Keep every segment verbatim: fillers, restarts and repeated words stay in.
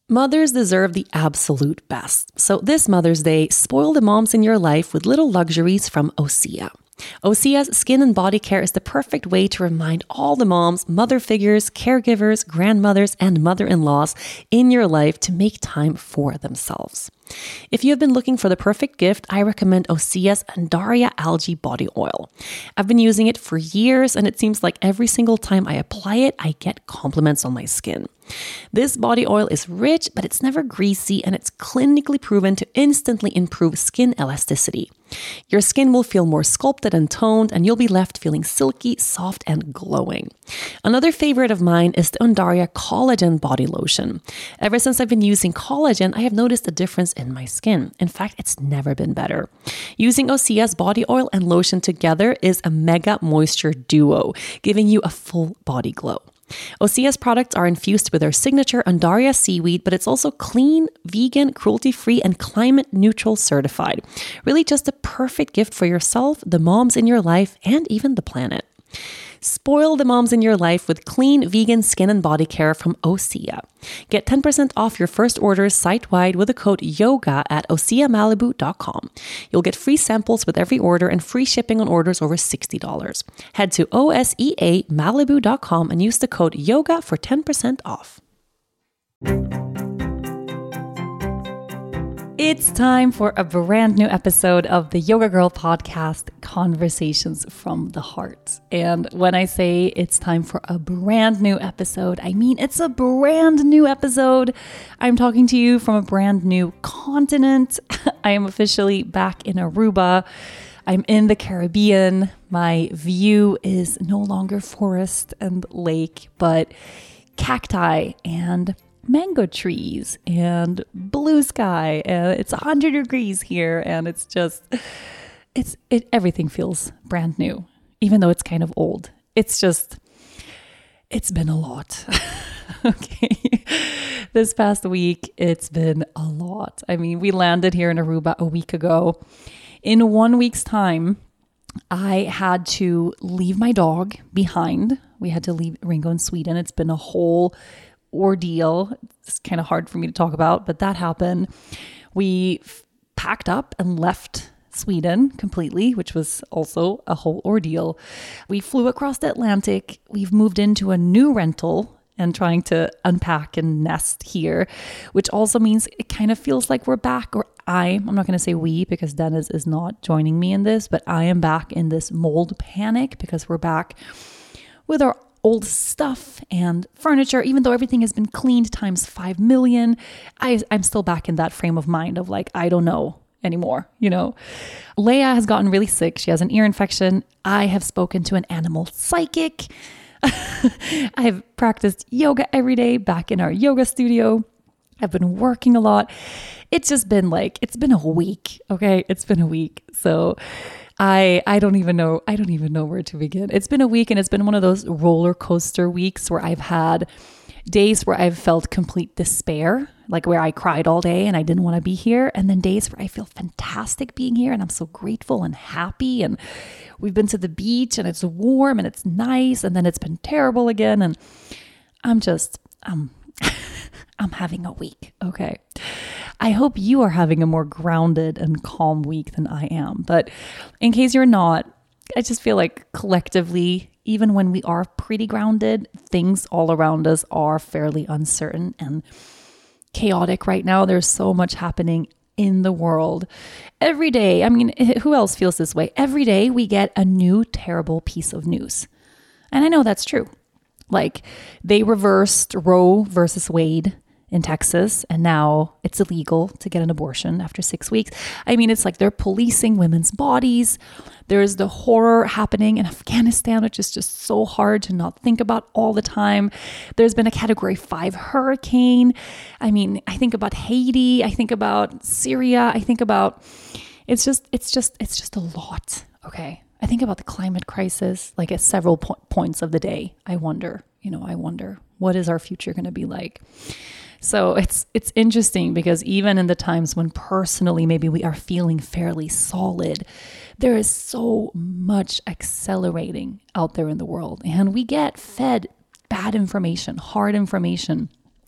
Mothers deserve the absolute best. So this Mother's Day, spoil the moms in your life with little luxuries from Osea. Osea's skin and body care is the perfect way to remind all the moms, mother figures, caregivers, grandmothers, and mother-in-laws in your life to make time for themselves. If you have been looking for the perfect gift, I recommend Osea's Undaria Algae Body Oil. I've been using it for years, and it seems like every single time I apply it, I get compliments on my skin. This body oil is rich, but it's never greasy, and it's clinically proven to instantly improve skin elasticity. Your skin will feel more sculpted and toned, and you'll be left feeling silky, soft, and glowing. Another favorite of mine is the Undaria Collagen Body Lotion. Ever since I've been using collagen, I have noticed a difference in my skin. In fact, it's never been better. Using Osea's body oil and lotion together is a mega moisture duo, giving you a full body glow. Osea's products are infused with their signature Undaria seaweed, but it's also clean, vegan, cruelty-free, and climate-neutral certified. Really just the perfect gift for yourself, the moms in your life, and even the planet. Spoil the moms in your life with clean, vegan skin and body care from Osea. Get ten percent off your first orders site-wide with the code YOGA at osea malibu dot com. You'll get free samples with every order and free shipping on orders over sixty dollars. Head to osea malibu dot com and use the code YOGA for ten percent off. It's time for a brand new episode of the Yoga Girl podcast, Conversations from the Heart. And when I say it's time for a brand new episode, I mean it's a brand new episode. I'm talking to you from a brand new continent. I am officially back in Aruba. I'm in the Caribbean. My view is no longer forest and lake, but cacti and mango trees and blue sky, and it's one hundred degrees here, and it's just it's it everything feels brand new, even though it's kind of old. It's just it's been a lot. Okay, this past week it's been a lot. I mean, we landed here in Aruba a week ago. In one week's time, I had to leave my dog behind. We had to leave Ringo in Sweden. It's been a whole ordeal. It's kind of hard for me to talk about, but that happened. We f- packed up and left Sweden completely, which was also a whole ordeal. We flew across the Atlantic. We've moved into a new rental and trying to unpack and nest here, which also means it kind of feels like we're back, or I, I'm not going to say we because Dennis is not joining me in this, but I am back in this mold panic because we're back with our old stuff and furniture. Even though everything has been cleaned times five million, I, I'm still back in that frame of mind of like, I don't know anymore, you know. Leia has gotten really sick. She has an ear infection. I have spoken to an animal psychic. I've practiced yoga every day back in our yoga studio. I've been working a lot. It's just been like, it's been a week. Okay. It's been a week. So I I don't even know. I don't even know where to begin. It's been a week, and it's been one of those roller coaster weeks where I've had days where I've felt complete despair, like where I cried all day and I didn't want to be here. And then days where I feel fantastic being here and I'm so grateful and happy. And we've been to the beach and it's warm and it's nice. And then it's been terrible again. And I'm just, um, I'm having a week. Okay. I hope you are having a more grounded and calm week than I am. But in case you're not, I just feel like collectively, even when we are pretty grounded, things all around us are fairly uncertain and chaotic right now. There's so much happening in the world every day. I mean, who else feels this way? Every day we get a new terrible piece of news. And I know that's true. Like they reversed Roe versus Wade in Texas, and now it's illegal to get an abortion after six weeks. I mean, it's like they're policing women's bodies. There's the horror happening in Afghanistan, which is just so hard to not think about all the time. There's been a category five hurricane. I mean, I think about Haiti. I think about Syria. I think about, it's just, it's just, it's just a lot. Okay. I think about the climate crisis, like at several po- points of the day. I wonder, you know, I wonder, what is our future going to be like? So it's it's interesting because even in the times when personally maybe we are feeling fairly solid, there is so much accelerating out there in the world, and we get fed bad information, hard information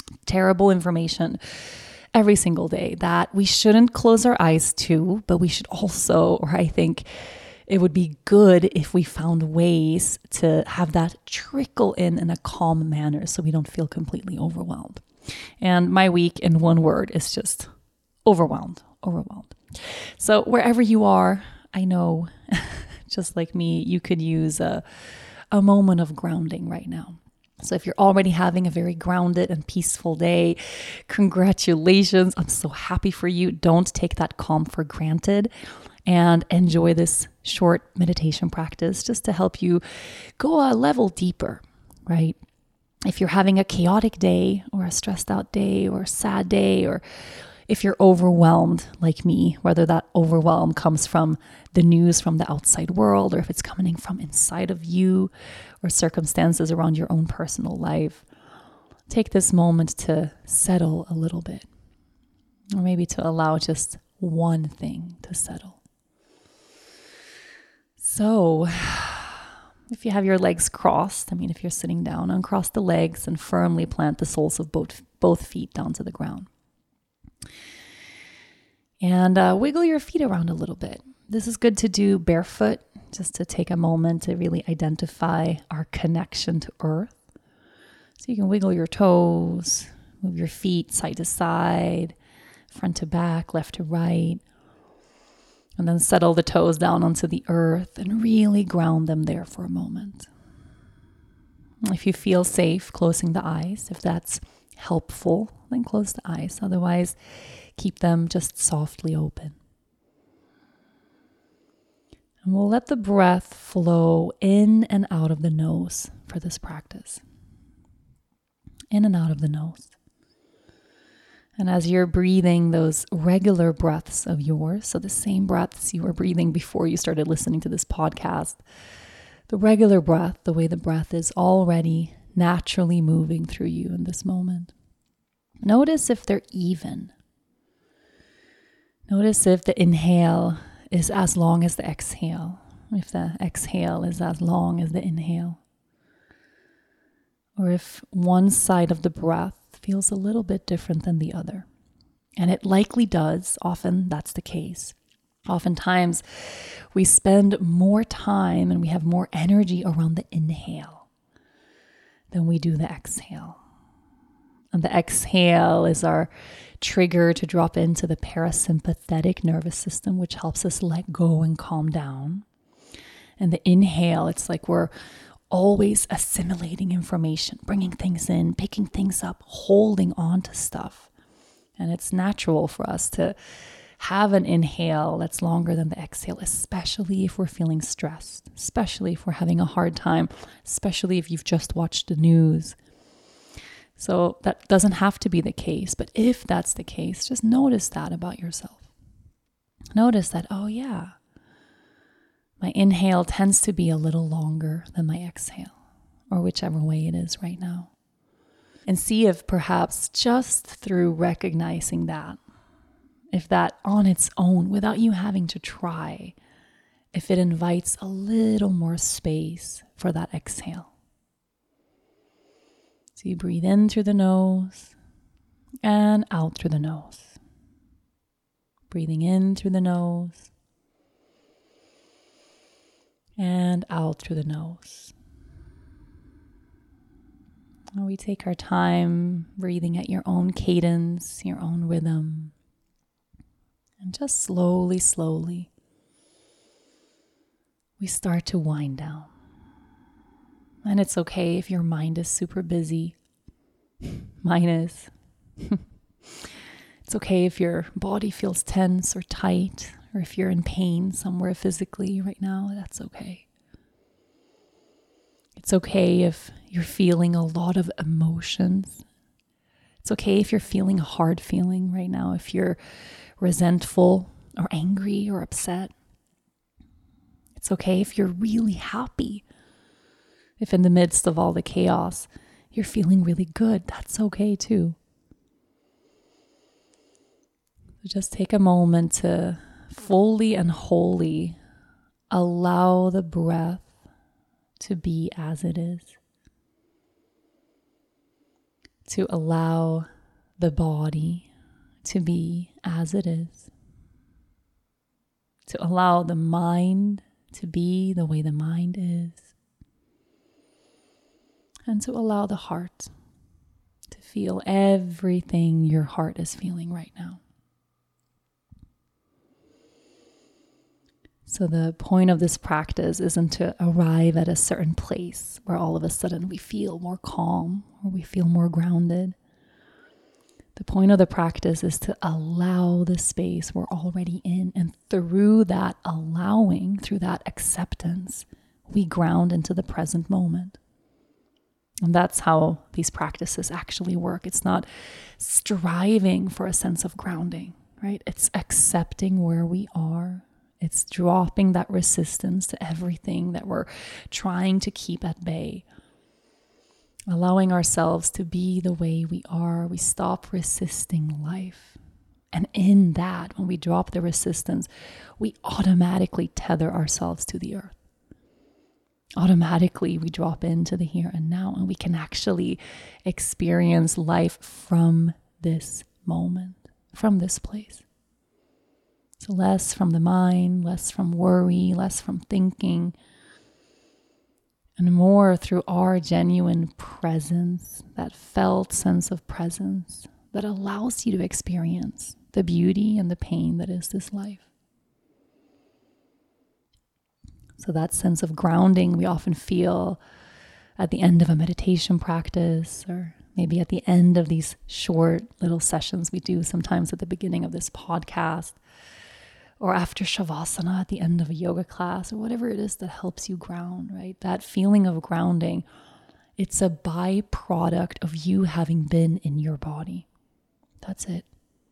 terrible information every single day that we shouldn't close our eyes to, but we should also, or I think it would be good if we found ways to have that trickle in in a calm manner so we don't feel completely overwhelmed. And my week in one word is just overwhelmed, overwhelmed. So wherever you are, I know, just like me, you could use a, a moment of grounding right now. So if you're already having a very grounded and peaceful day, congratulations. I'm so happy for you. Don't take that calm for granted and enjoy this short meditation practice just to help you go a level deeper, right? If you're having a chaotic day or a stressed out day or a sad day, or if you're overwhelmed like me, whether that overwhelm comes from the news from the outside world or if it's coming from inside of you or circumstances around your own personal life, take this moment to settle a little bit, or maybe to allow just one thing to settle. So if you have your legs crossed, I mean, if you're sitting down, uncross the legs and firmly plant the soles of both, both feet down to the ground. And uh, wiggle your feet around a little bit. This is good to do barefoot, just to take a moment to really identify our connection to earth. So you can wiggle your toes, move your feet side to side, front to back, left to right. And then settle the toes down onto the earth and really ground them there for a moment. If you feel safe closing the eyes, if that's helpful, then close the eyes. Otherwise, keep them just softly open. And we'll let the breath flow in and out of the nose for this practice. In and out of the nose. And as you're breathing those regular breaths of yours, so the same breaths you were breathing before you started listening to this podcast, the regular breath, the way the breath is already naturally moving through you in this moment. Notice if they're even. Notice if the inhale is as long as the exhale, if the exhale is as long as the inhale, or if one side of the breath feels a little bit different than the other. And it likely does. Often that's the case. Oftentimes we spend more time and we have more energy around the inhale than we do the exhale. And the exhale is our trigger to drop into the parasympathetic nervous system, which helps us let go and calm down. And the inhale, it's like we're always assimilating information, bringing things in, picking things up, holding on to stuff. And it's natural for us to have an inhale that's longer than the exhale, especially if we're feeling stressed, especially if we're having a hard time, especially if you've just watched the news. So that doesn't have to be the case, but if that's the case, just notice that about yourself. Notice that, oh yeah, my inhale tends to be a little longer than my exhale, or whichever way it is right now. And see if perhaps just through recognizing that, if that on its own, without you having to try, if it invites a little more space for that exhale. So you breathe in through the nose and out through the nose. Breathing in through the nose and out through the nose. And we take our time breathing at your own cadence, your own rhythm. And just slowly, slowly, we start to wind down. And it's okay if your mind is super busy. Mine is. It's okay if your body feels tense or tight, or if you're in pain somewhere physically right now, that's okay. It's okay if you're feeling a lot of emotions. It's okay if you're feeling a hard feeling right now, if you're resentful or angry or upset. It's okay if you're really happy. If in the midst of all the chaos, you're feeling really good, that's okay too. So just take a moment to fully and wholly allow the breath to be as it is. to allow the body to be as it is, to allow the mind to be the way the mind is, and to allow the heart to feel everything your heart is feeling right now. So the point of this practice isn't to arrive at a certain place where all of a sudden we feel more calm or we feel more grounded. The point of the practice is to allow the space we're already in, and through that allowing, through that acceptance, we ground into the present moment. And that's how these practices actually work. It's not striving for a sense of grounding, right? It's accepting where we are. It's dropping that resistance to everything that we're trying to keep at bay. Allowing ourselves to be the way we are. We stop resisting life. And in that, when we drop the resistance, we automatically tether ourselves to the earth. Automatically, we drop into the here and now, and we can actually experience life from this moment, from this place. So less from the mind, less from worry, less from thinking, and more through our genuine presence, that felt sense of presence that allows you to experience the beauty and the pain that is this life. So that sense of grounding we often feel at the end of a meditation practice, or maybe at the end of these short little sessions we do sometimes at the beginning of this podcast, or after Shavasana at the end of a yoga class, or whatever it is that helps you ground, right? That feeling of grounding, it's a byproduct of you having been in your body. That's it.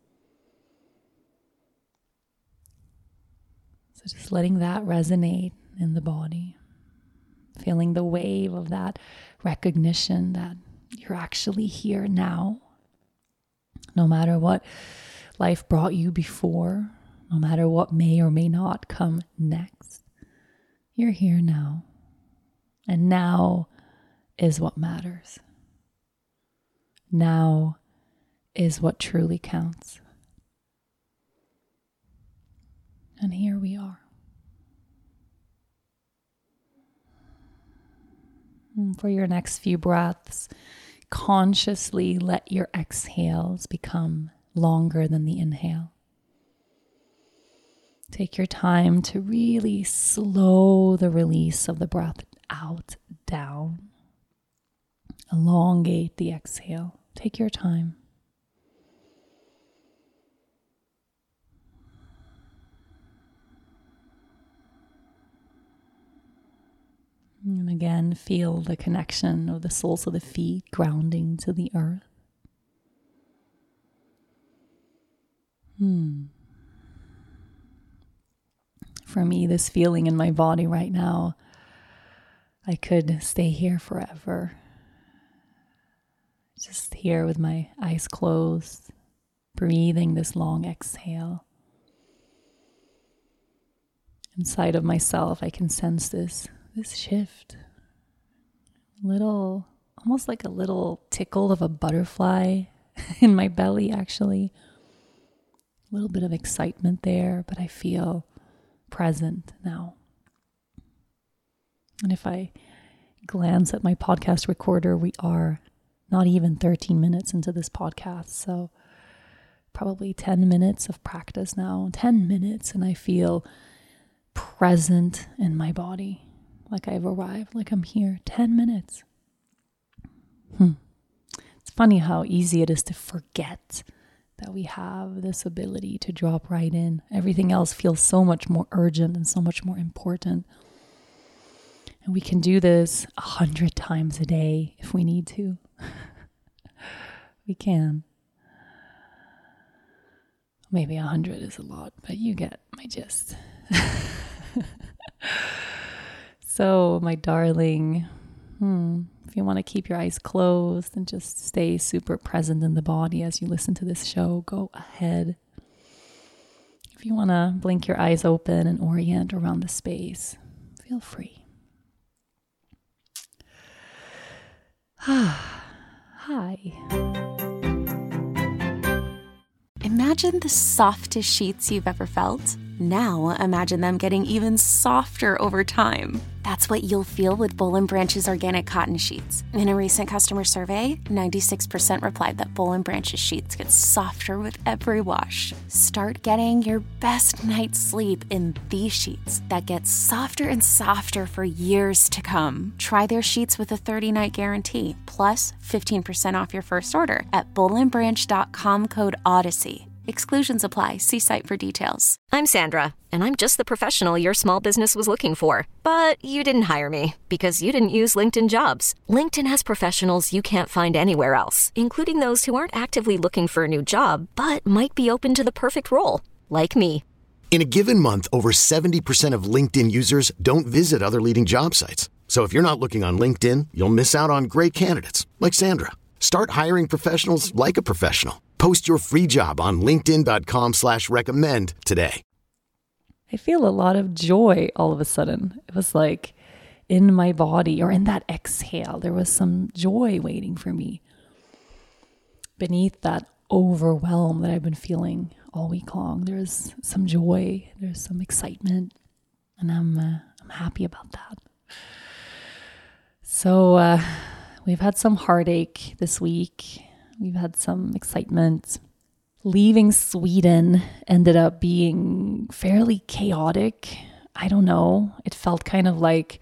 So just letting that resonate in the body, feeling the wave of that recognition that you're actually here now, no matter what life brought you before, no matter what may or may not come next. You're here now, and now is what matters. Now is what truly counts. And here we are. And for your next few breaths, consciously let your exhales become longer than the inhale. Take your time to really slow the release of the breath out, down. Elongate the exhale. Take your time. And again, feel the connection of the soles of the feet grounding to the earth. Hmm. For me, this feeling in my body right now, I could stay here forever. Just here with my eyes closed, breathing this long exhale. Inside of myself, I can sense this, this shift. Little, almost like a little tickle of a butterfly in my belly, actually. A little bit of excitement there, but I feel present now. And if I glance at my podcast recorder, we are not even thirteen minutes into this podcast. So probably ten minutes of practice now, ten minutes, and I feel present in my body. Like I've arrived, like I'm here. ten minutes. Hmm. It's funny how easy it is to forget that we have this ability to drop right in. Everything else feels so much more urgent and so much more important. And we can do this a hundred times a day if we need to. We can. Maybe a hundred is a lot, but you get my gist. So, my darling, hmm, if you want to keep your eyes closed and just stay super present in the body as you listen to this show, go ahead. If you want to blink your eyes open and orient around the space, feel free. How Hi. Imagine the softest sheets you've ever felt. Now imagine them getting even softer over time. That's what you'll feel with Boll and Branch's organic cotton sheets. In a recent customer survey, ninety-six percent replied that Boll and Branch's sheets get softer with every wash. Start getting your best night's sleep in these sheets that get softer and softer for years to come. Try their sheets with a thirty-night guarantee, plus fifteen percent off your first order at boll and branch dot com code Odyssey. Exclusions apply. See site for details. I'm Sandra, and I'm just the professional your small business was looking for. But you didn't hire me because you didn't use LinkedIn Jobs. LinkedIn has professionals you can't find anywhere else, including those who aren't actively looking for a new job, but might be open to the perfect role, like me. In a given month, over seventy percent of LinkedIn users don't visit other leading job sites. So if you're not looking on LinkedIn, you'll miss out on great candidates like Sandra. Start hiring professionals like a professional. Post your free job on linkedin dot com slash recommend today. I feel a lot of joy all of a sudden. It was like in my body, or in that exhale, there was some joy waiting for me beneath that overwhelm that I've been feeling all week long. There's some joy, there's some excitement, and I'm uh, I'm happy about that. So uh, we've had some heartache this week. We've had some excitement. Leaving Sweden ended up being fairly chaotic. I don't know. It felt kind of like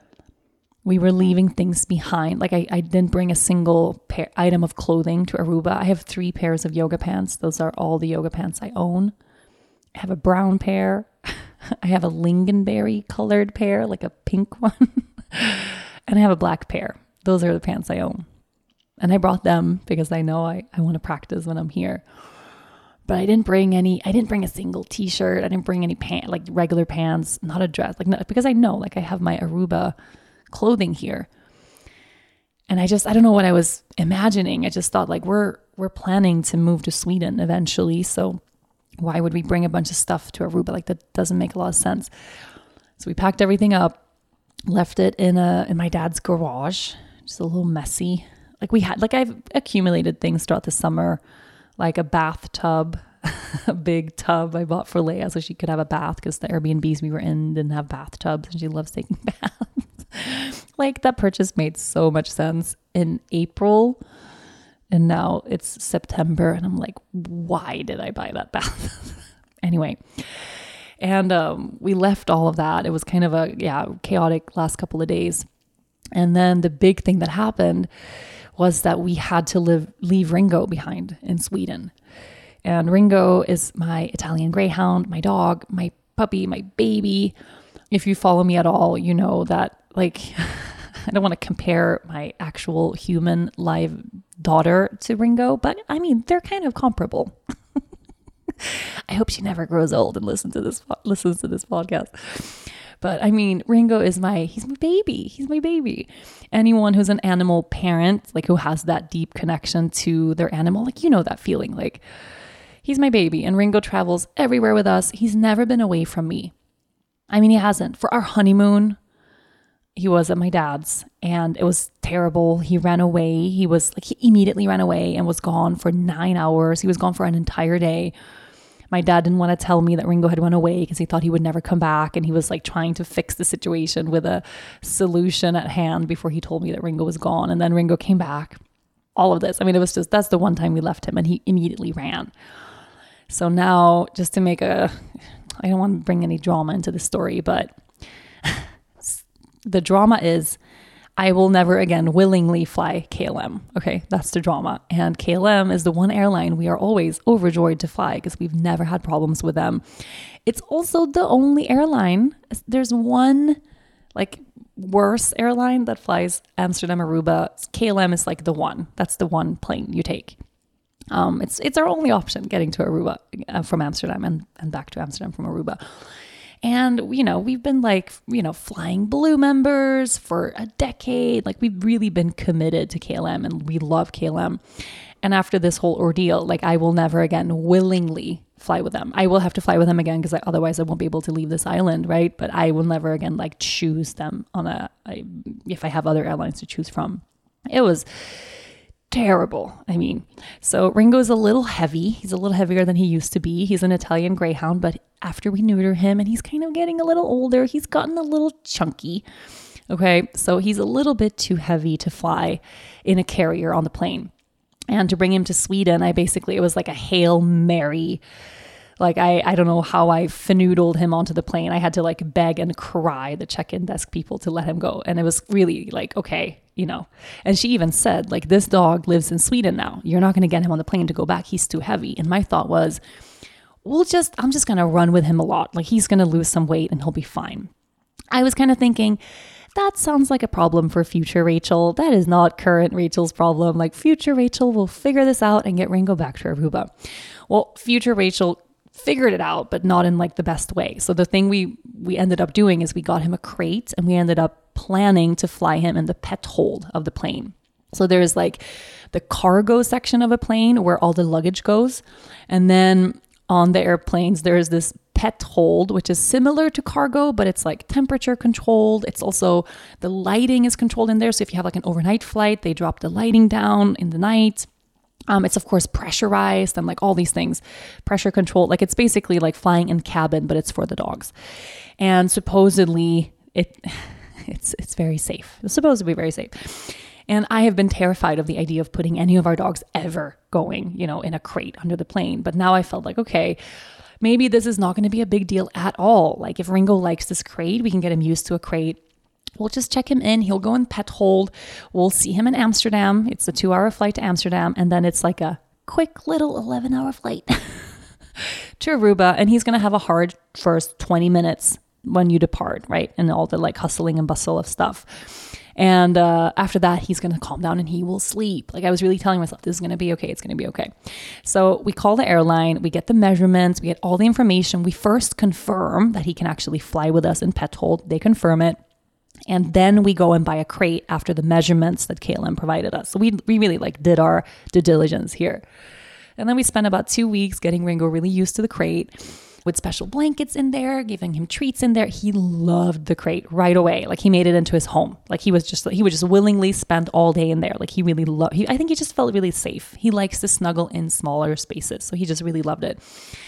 we were leaving things behind. Like I, I didn't bring a single pair, item of clothing to Aruba. I have three pairs of yoga pants. Those are all the yoga pants I own. I have a brown pair. I have a lingonberry colored pair, like a pink one. And I have a black pair. Those are the pants I own. And I brought them because I know I, I want to practice when I'm here. But I didn't bring any, I didn't bring a single t-shirt. I didn't bring any pants, like regular pants, not a dress. Like, no, because I know, like I have my Aruba clothing here. And I just, I don't know what I was imagining. I just thought like, we're, we're planning to move to Sweden eventually. So why would we bring a bunch of stuff to Aruba? Like that doesn't make a lot of sense. So we packed everything up, left it in a, in my dad's garage, just a little messy. Like we had, like I've accumulated things throughout the summer, like a bathtub, a big tub I bought for Leia so she could have a bath because the Airbnbs we were in didn't have bathtubs and she loves taking baths. Like that purchase made so much sense in April and now it's September and I'm like, why did I buy that bath? Anyway, and um, we left all of that. It was kind of a, yeah, chaotic last couple of days. And then the big thing that happened was that we had to live, leave Ringo behind in Sweden. And Ringo is my Italian greyhound, my dog, my puppy, my baby. If you follow me at all, you know that like, I don't want to compare my actual human live daughter to Ringo, but I mean, they're kind of comparable. I hope she never grows old and listens to this, listens to this podcast. But I mean, Ringo is my, he's my baby. He's my baby. Anyone who's an animal parent, like who has that deep connection to their animal, like, you know, that feeling like he's my baby and Ringo travels everywhere with us. He's never been away from me. I mean, he hasn't. For our honeymoon, he was at my dad's and it was terrible. He ran away. He was like, he immediately ran away and was gone for nine hours. He was gone for an entire day. My dad didn't want to tell me that Ringo had run away because he thought he would never come back. And he was like trying to fix the situation with a solution at hand before he told me that Ringo was gone. And then Ringo came back. All of this. I mean, it was just, that's the one time we left him and he immediately ran. So now just to make a, I don't want to bring any drama into the story, but the drama is I will never again willingly fly K L M. Okay, that's the drama. And K L M is the one airline we are always overjoyed to fly because we've never had problems with them. It's also the only airline. There's one like worse airline that flies Amsterdam Aruba. K L M is like the one. That's the one plane you take. Um, it's it's our only option getting to Aruba uh, from Amsterdam and, and back to Amsterdam from Aruba. And, you know, we've been like, you know, Flying Blue members for a decade. Like we've really been committed to K L M and we love K L M. And after this whole ordeal, like I will never again willingly fly with them. I will have to fly with them again because otherwise I won't be able to leave this island, right? But I will never again like choose them on a, I, if I have other airlines to choose from. It was terrible. I mean, so Ringo's a little heavy. He's a little heavier than he used to be. He's an Italian Greyhound, but after we neuter him and he's kind of getting a little older, he's gotten a little chunky. Okay, so he's a little bit too heavy to fly in a carrier on the plane. And to bring him to Sweden, I basically, it was like a Hail Mary. Like, I, I don't know how I finagled him onto the plane. I had to like beg and cry the check-in desk people to let him go. And it was really like, okay, you know. And she even said, like, this dog lives in Sweden now. You're not going to get him on the plane to go back. He's too heavy. And my thought was, we'll just, I'm just going to run with him a lot. Like, he's going to lose some weight and he'll be fine. I was kind of thinking, that sounds like a problem for future Rachel. That is not current Rachel's problem. Like, future Rachel will figure this out and get Ringo back to Aruba. Well, future Rachel figured it out, but not in like the best way. So the thing we we ended up doing is we got him a crate and we ended up planning to fly him in the pet hold of the plane. So there's like the cargo section of a plane where all the luggage goes. And then on the airplanes, there's this pet hold, which is similar to cargo, but it's like temperature controlled. It's also, the lighting is controlled in there. So if you have like an overnight flight, they drop the lighting down in the night. Um, it's of course pressurized and like all these things, pressure controlled. Like, it's basically like flying in cabin, but it's for the dogs. And supposedly it it's it's very safe. It's supposed to be very safe. And I have been terrified of the idea of putting any of our dogs ever going, you know, in a crate under the plane. But now I felt like, okay, maybe this is not going to be a big deal at all. Like, if Ringo likes this crate, we can get him used to a crate. We'll just check him in. He'll go in pet hold. We'll see him in Amsterdam. It's a two hour flight to Amsterdam. And then it's like a quick little eleven hour flight to Aruba. And he's going to have a hard first twenty minutes when you depart, right? And all the like hustling and bustle of stuff. And uh, after that, he's going to calm down and he will sleep. Like, I was really telling myself, this is going to be okay. It's going to be okay. So we call the airline, we get the measurements, we get all the information. We first confirm that he can actually fly with us in pet hold. They confirm it. And then we go and buy a crate after the measurements that K L M provided us. So we we really like did our due diligence here. And then we spent about two weeks getting Ringo really used to the crate with special blankets in there, giving him treats in there. He loved the crate right away. Like, he made it into his home. Like, he was just, he would just willingly spend all day in there. Like, he really loved, he, I think he just felt really safe. He likes to snuggle in smaller spaces. So he just really loved it.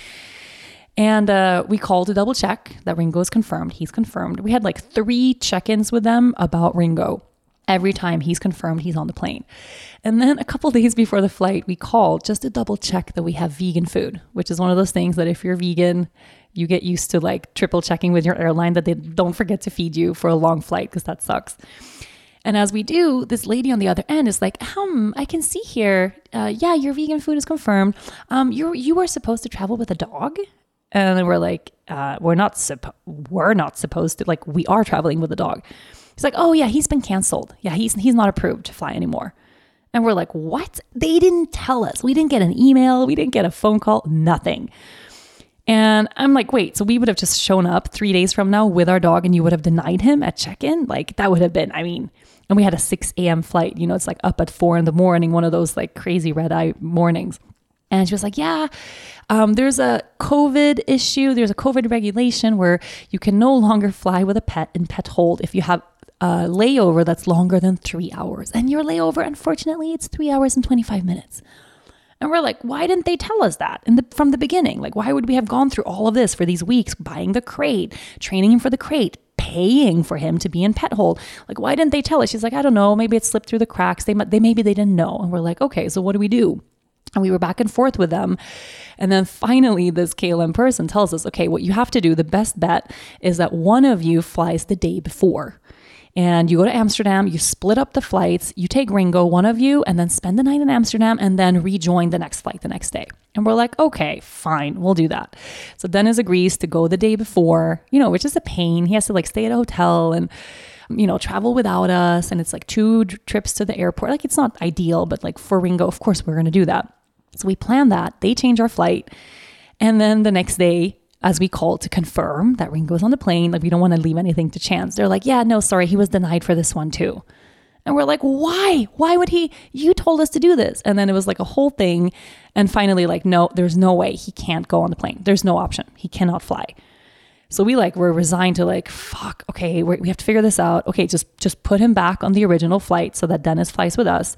And uh, we called to double check that Ringo is confirmed. He's confirmed. We had like three check-ins with them about Ringo. Every time he's confirmed he's on the plane. And then a couple days before the flight, we called just to double check that we have vegan food, which is one of those things that if you're vegan, you get used to like triple checking with your airline that they don't forget to feed you for a long flight, because that sucks. And as we do, this lady on the other end is like, um, I can see here, uh, yeah, your vegan food is confirmed. Um, you you were supposed to travel with a dog? And then we're like, uh, we're not suppo- we're not supposed to, like, we are traveling with a dog. He's like, oh yeah, he's been canceled. Yeah, he's he's not approved to fly anymore. And we're like, what? They didn't tell us. We didn't get an email. We didn't get a phone call, nothing. And I'm like, wait, so we would have just shown up three days from now with our dog and you would have denied him at check-in? Like, that would have been, I mean, and we had a six a.m. flight, you know, it's like up at four in the morning, one of those like crazy red eye mornings. And she was like, yeah, um, there's a COVID issue. There's a COVID regulation where you can no longer fly with a pet in pet hold if you have a layover that's longer than three hours. And your layover, unfortunately, it's three hours and twenty-five minutes. And we're like, why didn't they tell us that in the, from the beginning? Like, why would we have gone through all of this for these weeks, buying the crate, training him for the crate, paying for him to be in pet hold? Like, why didn't they tell us? She's like, I don't know. Maybe it slipped through the cracks. They, they maybe they didn't know. And we're like, okay, so what do we do? And we were back and forth with them. And then finally, this K L M person tells us, okay, what you have to do, the best bet is that one of you flies the day before. And you go to Amsterdam, you split up the flights, you take Ringo, one of you, and then spend the night in Amsterdam and then rejoin the next flight the next day. And we're like, okay, fine, we'll do that. So Dennis agrees to go the day before, you know, which is a pain. He has to like stay at a hotel and, you know, travel without us. And it's like two trips to the airport. Like, it's not ideal, but like for Ringo, of course, we're going to do that. So we plan that. They change our flight. And then the next day, as we call to confirm that Ringo's on the plane, like, we don't want to leave anything to chance. They're like, yeah, no, sorry, he was denied for this one too. And we're like, why? Why would he? You told us to do this. And then it was like a whole thing. And finally, like, no, there's no way. He can't go on the plane. There's no option. He cannot fly. So we like, we're resigned to like, fuck, okay, we're, we have to figure this out. Okay, just, just put him back on the original flight so that Dennis flies with us.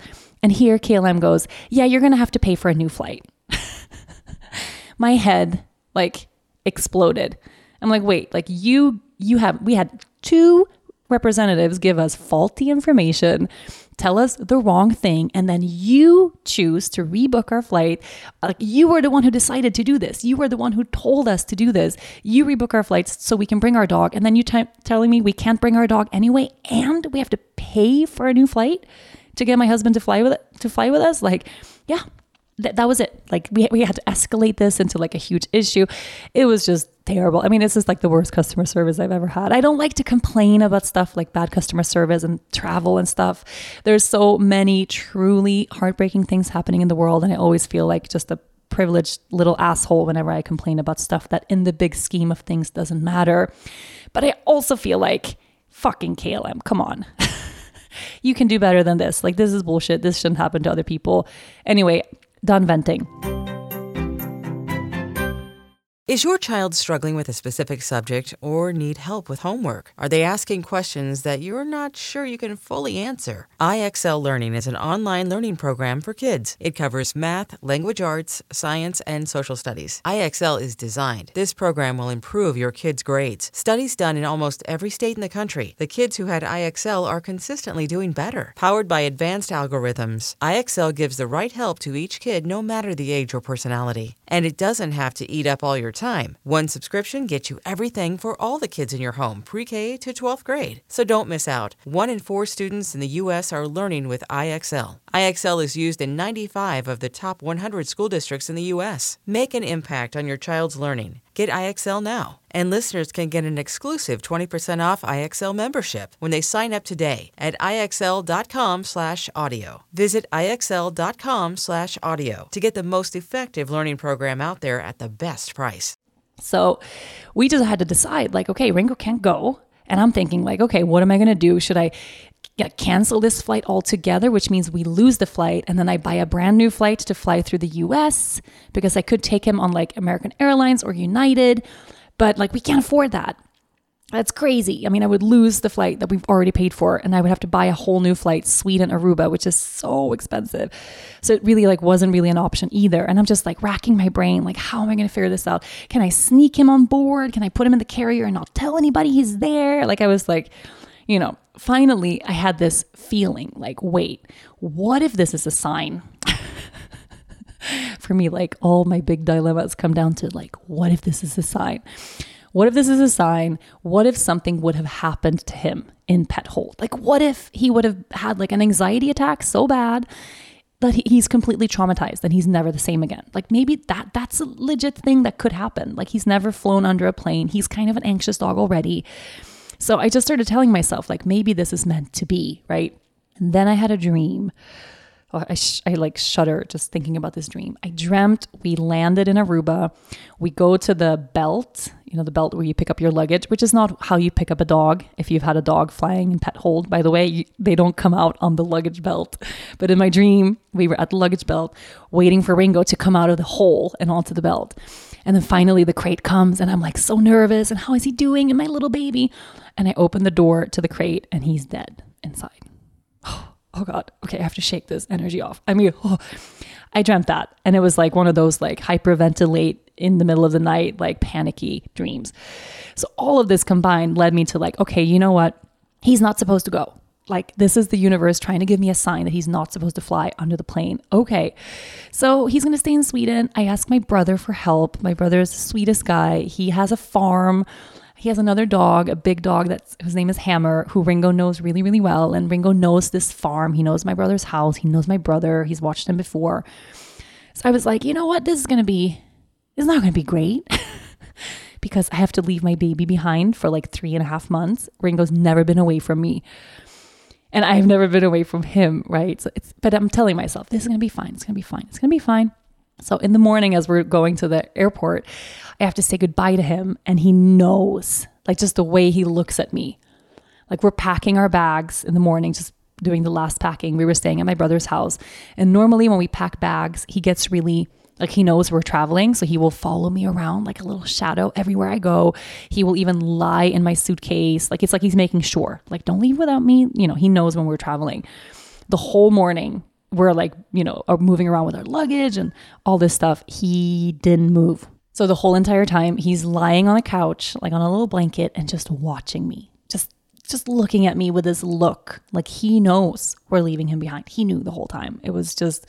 And here K L M goes, yeah, you're going to have to pay for a new flight. My head like exploded. I'm like, wait, like you, you have, we had two representatives give us faulty information, tell us the wrong thing, and then you choose to rebook our flight. Like you were the one who decided to do this. You were the one who told us to do this. You rebook our flights so we can bring our dog, and then you t- telling me we can't bring our dog anyway, and we have to pay for a new flight to get my husband to fly with it, to fly with us. Like, yeah, th- that was it. Like we we had to escalate this into like a huge issue. It was just terrible. I mean, this is like the worst customer service I've ever had. I don't like to complain about stuff like bad customer service and travel and stuff. There's so many truly heartbreaking things happening in the world. And I always feel like just a privileged little asshole whenever I complain about stuff that in the big scheme of things doesn't matter. But I also feel like fucking K L M, come on. You can do better than this. Like, this is bullshit. This shouldn't happen to other people. Anyway, done venting. Is your child struggling with a specific subject or need help with homework? Are they asking questions that you're not sure you can fully answer? I X L Learning is an online learning program for kids. It covers math, language arts, science, and social studies. I X L is designed. This program will improve your kids' grades. Studies done in almost every state in the country. The kids who had I X L are consistently doing better. Powered by advanced algorithms, I X L gives the right help to each kid no matter the age or personality. And it doesn't have to eat up all your time. One subscription gets you everything for all the kids in your home, pre-K to twelfth grade. So don't miss out. One in four students in the U S are learning with I X L. I X L is used in ninety-five of the top one hundred school districts in the U S. Make an impact on your child's learning. Get I X L now. And listeners can get an exclusive twenty percent off I X L membership when they sign up today at IXL.com slash audio. Visit IXL.com slash audio to get the most effective learning program out there at the best price. So we just had to decide, like, okay, Ringo can't go. And I'm thinking, like, okay, what am I going to do? Should I get, cancel this flight altogether, which means we lose the flight, and then I buy a brand new flight to fly through the U S because I could take him on like American Airlines or United, but like we can't afford that. That's crazy. I mean, I would lose the flight that we've already paid for, and I would have to buy a whole new flight, Sweden, Aruba, which is so expensive. So it really like wasn't really an option either. And I'm just like racking my brain, like, how am I going to figure this out? Can I sneak him on board? Can I put him in the carrier and not tell anybody he's there? Like I was like, you know, finally I had this feeling like, wait, what if this is a sign? For me, like all my big dilemmas come down to like, what if this is a sign? What if this is a sign? What if something would have happened to him in Pethold? Like, what if he would have had like an anxiety attack so bad that he's completely traumatized and he's never the same again? Like maybe that that's a legit thing that could happen. Like he's never flown under a plane. He's kind of an anxious dog already. So I just started telling myself, like, maybe this is meant to be, right? And then I had a dream. Oh, I, sh- I like shudder just thinking about this dream. I dreamt we landed in Aruba. We go to the belt, you know, the belt where you pick up your luggage, which is not how you pick up a dog. If you've had a dog flying in Pethold, by the way, you, they don't come out on the luggage belt. But in my dream, we were at the luggage belt waiting for Ringo to come out of the hole and onto the belt. And then finally the crate comes and I'm like so nervous. And how is he doing? And my little baby. And I open the door to the crate and he's dead inside. Oh God, okay, I have to shake this energy off. I mean, oh, I dreamt that. And it was like one of those like hyperventilate in the middle of the night, like panicky dreams. So all of this combined led me to like, okay, you know what? He's not supposed to go. Like this is the universe trying to give me a sign that he's not supposed to fly under the plane. Okay, so he's going to stay in Sweden. I asked my brother for help. My brother is the sweetest guy. He has a farm. He has another dog, a big dog that's whose name is Hammer, who Ringo knows really, really well. And Ringo knows this farm. He knows my brother's house. He knows my brother. He's watched him before. So I was like, you know what? This is going to be, it's not going to be great because I have to leave my baby behind for like three and a half months. Ringo's never been away from me. And I've never been away from him, right? So it's, but I'm telling myself, this is going to be fine. It's going to be fine. It's going to be fine. So in the morning, as we're going to the airport, I have to say goodbye to him. And he knows, like just the way he looks at me. Like we're packing our bags in the morning, just doing the last packing. We were staying at my brother's house. And normally when we pack bags, he gets really, like he knows we're traveling. So he will follow me around like a little shadow everywhere I go. He will even lie in my suitcase. Like it's like he's making sure, like don't leave without me. You know, he knows when we're traveling. The whole morning, we're like, you know, are moving around with our luggage and all this stuff. He didn't move. So the whole entire time he's lying on a couch, like on a little blanket and just watching me, just, just looking at me with this look like he knows we're leaving him behind. He knew the whole time. It was just,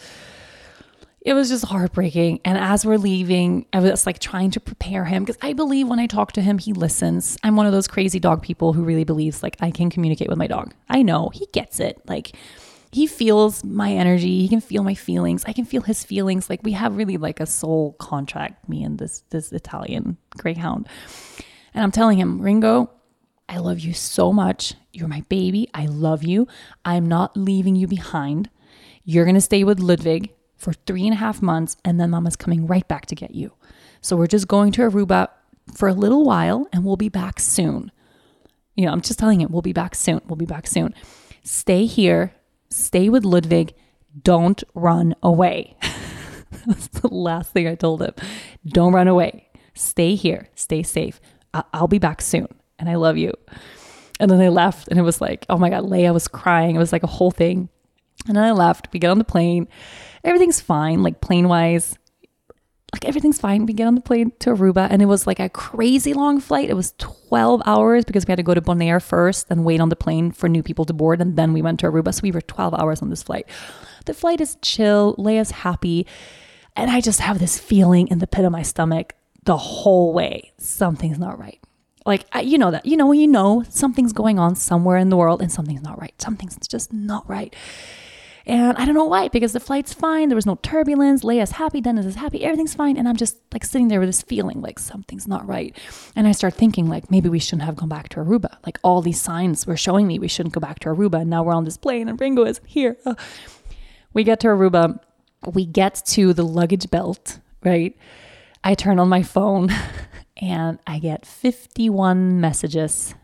it was just heartbreaking. And as we're leaving, I was like trying to prepare him because I believe when I talk to him, he listens. I'm one of those crazy dog people who really believes like I can communicate with my dog. I know he gets it. Like he feels my energy. He can feel my feelings. I can feel his feelings. Like we have really like a soul contract, me and this, this Italian greyhound. And I'm telling him, Ringo, I love you so much. You're my baby. I love you. I'm not leaving you behind. You're going to stay with Ludwig for three and a half months, and then Mama's coming right back to get you. So we're just going to Aruba for a little while, and we'll be back soon. You know, I'm just telling him, we'll be back soon. We'll be back soon. Stay here. Stay with Ludwig. Don't run away. That's the last thing I told him. Don't run away. Stay here. Stay safe. I- I'll be back soon. And I love you. And then I left, and it was like, oh my God, Leia was crying. It was like a whole thing. And then I left. We get on the plane. Everything's fine, like plane wise, like everything's fine. We get on the plane to Aruba, and it was like a crazy long flight. It was twelve hours because we had to go to Bonaire first and wait on the plane for new people to board. And then we went to Aruba. So we were twelve hours on this flight. The flight is chill. Leia's happy. And I just have this feeling in the pit of my stomach the whole way. Something's not right. Like, I, you know that, you know, you know, something's going on somewhere in the world and something's not right. Something's just not right. And I don't know why, because the flight's fine. There was no turbulence. Leia's happy. Dennis is happy. Everything's fine. And I'm just like sitting there with this feeling like something's not right. And I start thinking like, maybe we shouldn't have gone back to Aruba. Like all these signs were showing me we shouldn't go back to Aruba. And now we're on this plane and Ringo is here. Uh, we get to Aruba. We get to the luggage belt, right? I turn on my phone and I get fifty-one messages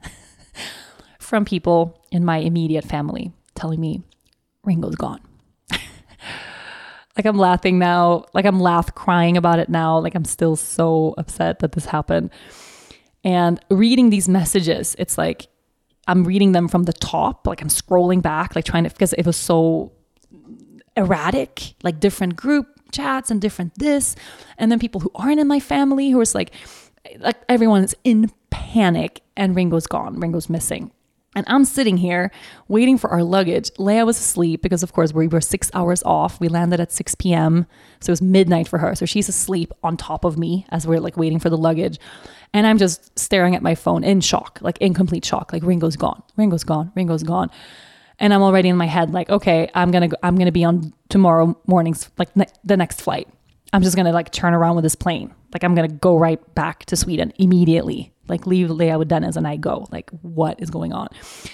from people in my immediate family telling me, Ringo's gone. Like I'm laughing now, like I'm laugh crying about it now. Like I'm still so upset that this happened. And reading these messages, it's like, I'm reading them from the top, like I'm scrolling back, like trying to, because it was so erratic, like different group chats and different this. And then people who aren't in my family who is like, like everyone's in panic and Ringo's gone, Ringo's missing. And I'm sitting here waiting for our luggage. Leia was asleep because, of course, we were six hours off. We landed at six p.m. So it was midnight for her. So she's asleep on top of me as we're like waiting for the luggage. And I'm just staring at my phone in shock, like in complete shock. Like Ringo's gone, Ringo's gone, Ringo's gone. And I'm already in my head like, okay, I'm going to I'm going to be on tomorrow morning's, like ne- the next flight. I'm just going to like turn around with this plane. Like I'm going to go right back to Sweden immediately. Like leave Leia with Dennis and I go. Like what is going on?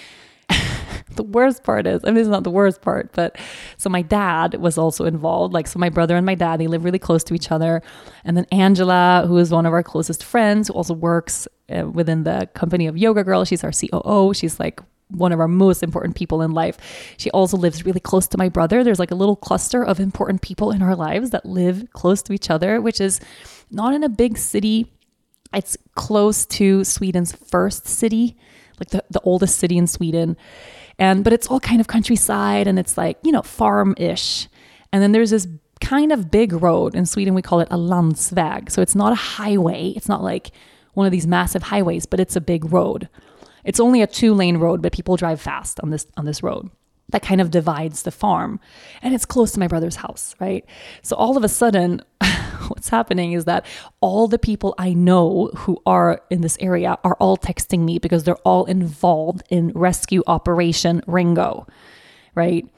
The worst part is, I mean, it's not the worst part, but so my dad was also involved. Like, so my brother and my dad, they live really close to each other. And then Angela, who is one of our closest friends, who also works uh, within the company of Yoga Girl. She's our C O O. She's like one of our most important people in life. She also lives really close to my brother. There's like a little cluster of important people in our lives that live close to each other, which is not in a big city. It's close to Sweden's first city, like the, the oldest city in Sweden. And, but it's all kind of countryside and it's like, you know, farm-ish. And then there's this kind of big road in Sweden. We call it a landsväg. So it's not a highway. It's not like one of these massive highways, but it's a big road. It's only a two lane road, but people drive fast on this, on this road. That kind of divides the farm and it's close to my brother's house, right? So all of a sudden, what's happening is that all the people I know who are in this area are all texting me because they're all involved in rescue Operation Ringo, right?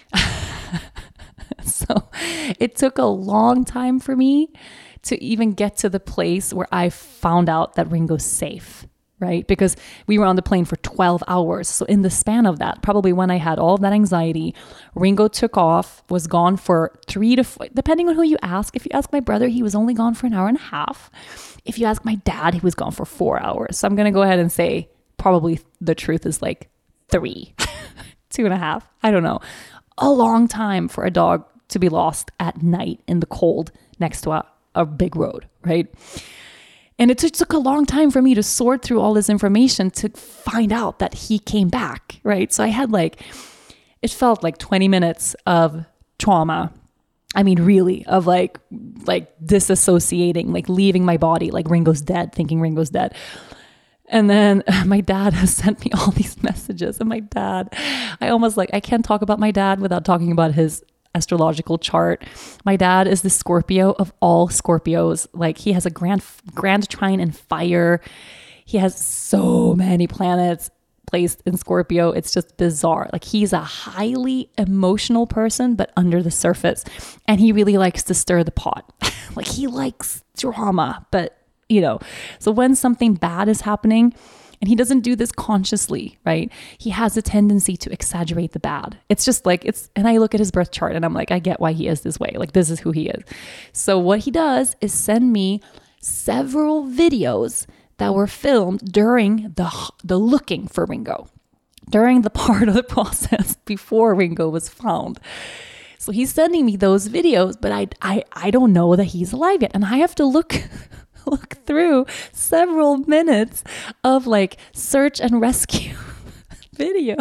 So it took a long time for me to even get to the place where I found out that Ringo's safe. Right? Because we were on the plane for twelve hours. So in the span of that, probably when I had all of that anxiety, Ringo took off, was gone for three to four, depending on who you ask. If you ask my brother, he was only gone for an hour and a half. If you ask my dad, he was gone for four hours. So I'm going to go ahead and say probably the truth is like three, two and a half. I don't know. A long time for a dog to be lost at night in the cold next to a, a big road, right? And it took a long time for me to sort through all this information to find out that he came back, right? So I had like, it felt like twenty minutes of trauma. I mean, really, of like, like disassociating, like leaving my body, like Ringo's dead, thinking Ringo's dead. And then my dad has sent me all these messages, and my dad, I almost like, I can't talk about my dad without talking about his astrological chart. My dad is the Scorpio of all Scorpios. Like he has a grand, grand trine in fire. He has so many planets placed in Scorpio. It's just bizarre. Like he's a highly emotional person, but under the surface. And he really likes to stir the pot. Like he likes drama, but you know, so when something bad is happening, and he doesn't do this consciously, right? He has a tendency to exaggerate the bad. It's just like, it's, and I look at his birth chart and I'm like, I get why he is this way. Like this is who he is. So what he does is send me several videos that were filmed during the the looking for Ringo, during the part of the process before Ringo was found. So he's sending me those videos, but I I I don't know that he's alive yet, and I have to look look through several minutes of like search and rescue videos.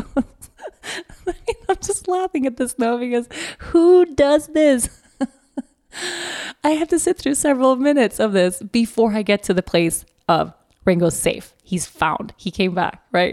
I'm just laughing at this now because who does this? I have to sit through several minutes of this before I get to the place of Ringo's safe. He's found. He came back, right?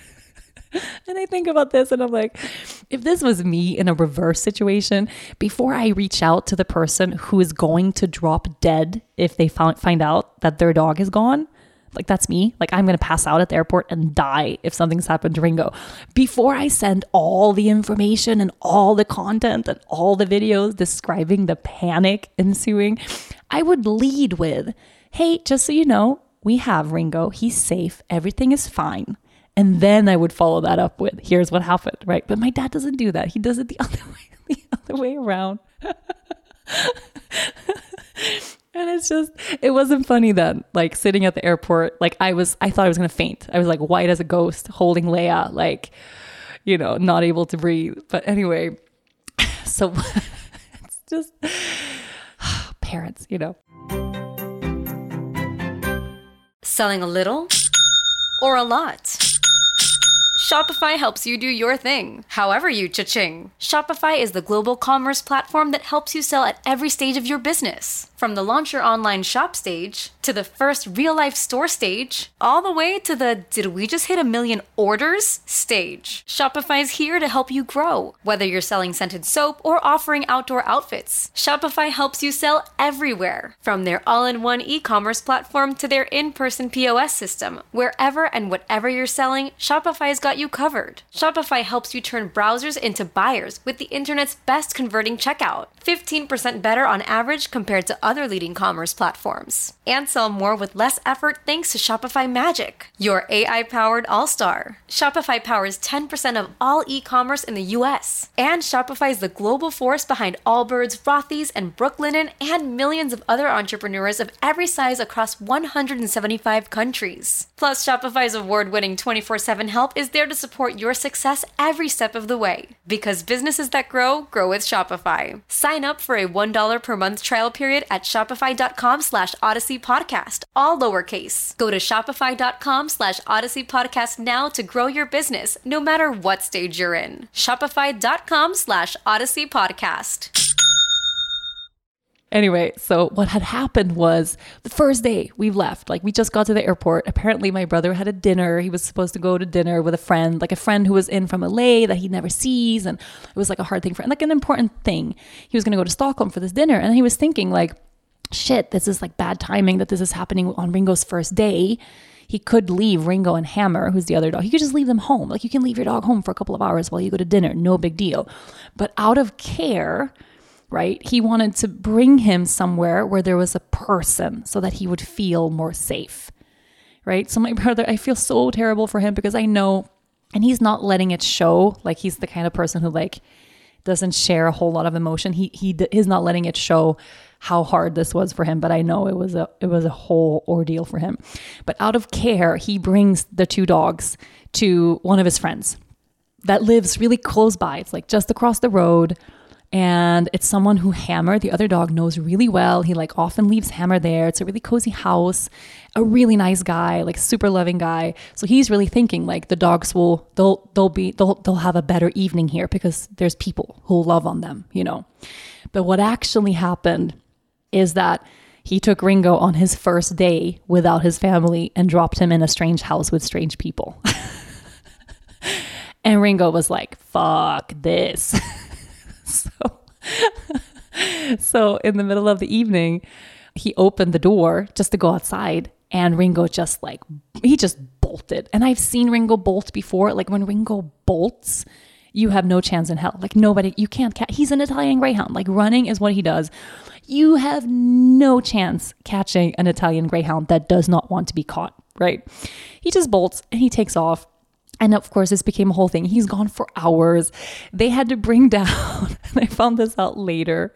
And I think about this and I'm like, if this was me in a reverse situation, before I reach out to the person who is going to drop dead if they found, find out that their dog is gone, like that's me. Like I'm going to pass out at the airport and die if something's happened to Ringo. Before I send all the information and all the content and all the videos describing the panic ensuing, I would lead with, hey, just so you know, we have Ringo. He's safe. Everything is fine. And then I would follow that up with, here's what happened, right? But my dad doesn't do that. He does it the other way, the other way around. And it's just, it wasn't funny then. Like sitting at the airport, like I was, I thought I was going to faint. I was like white as a ghost holding Leia, like, you know, not able to breathe. But anyway, so it's just parents, you know. Selling a little or a lot? Shopify helps you do your thing, however you cha-ching. Shopify is the global commerce platform that helps you sell at every stage of your business. From the launch your online shop stage, to the first real-life store stage, all the way to the did we just hit a million orders stage. Shopify's here to help you grow. Whether you're selling scented soap or offering outdoor outfits, Shopify helps you sell everywhere. From their all-in-one e-commerce platform to their in-person P O S system, wherever and whatever you're selling, Shopify's got you covered. Shopify helps you turn browsers into buyers with the internet's best converting checkout. fifteen percent better on average compared to other leading commerce platforms. And sell more with less effort thanks to Shopify Magic, your A I-powered all-star. Shopify powers ten percent of all e-commerce in the U S. And Shopify is the global force behind Allbirds, Rothy's, and Brooklinen, and millions of other entrepreneurs of every size across one hundred seventy-five countries. Plus, Shopify's award-winning twenty-four seven help is there to support your success every step of the way. Because businesses that grow, grow with Shopify. Sign up for a one dollar per month trial period at shopify.com slash Odyssey Podcast, all lowercase. Go to shopify.com slash Odyssey Podcast now to grow your business, no matter what stage you're in. Shopify.com slash Odyssey Podcast. Anyway, so what had happened was the first day we left, like we just got to the airport. Apparently my brother had a dinner. He was supposed to go to dinner with a friend, like a friend who was in from L A that he never sees. And it was like a hard thing for him, like an important thing. He was going to go to Stockholm for this dinner. And he was thinking like, shit, this is like bad timing that this is happening on Ringo's first day. He could leave Ringo and Hammer, who's the other dog. He could just leave them home. Like you can leave your dog home for a couple of hours while you go to dinner. No big deal. But out of care, right? He wanted to bring him somewhere where there was a person so that he would feel more safe, right? So my brother, I feel so terrible for him because I know, and he's not letting it show. Like he's the kind of person who like doesn't share a whole lot of emotion. He he is not letting it show how hard this was for him, but I know it was a it was a whole ordeal for him. But out of care, he brings the two dogs to one of his friends that lives really close by. It's like just across the road. And it's someone who Hammer, the other dog, knows really well. He like often leaves Hammer there. It's a really cozy house, a really nice guy, like super loving guy. So he's really thinking like the dogs will, they'll, they'll be, they'll, they'll have a better evening here because there's people who'll love on them, you know. But what actually happened is that he took Ringo on his first day without his family and dropped him in a strange house with strange people. And Ringo was like, fuck this. So, so in the middle of the evening, he opened the door just to go outside, and Ringo just like, he just bolted. And I've seen Ringo bolt before. Like when Ringo bolts, you have no chance in hell. Like nobody, you can't catch, he's an Italian greyhound. Like running is what he does. You have no chance catching an Italian greyhound that does not want to be caught, right? He just bolts and he takes off. And of course, this became a whole thing. He's gone for hours. They had to bring down, and I found this out later.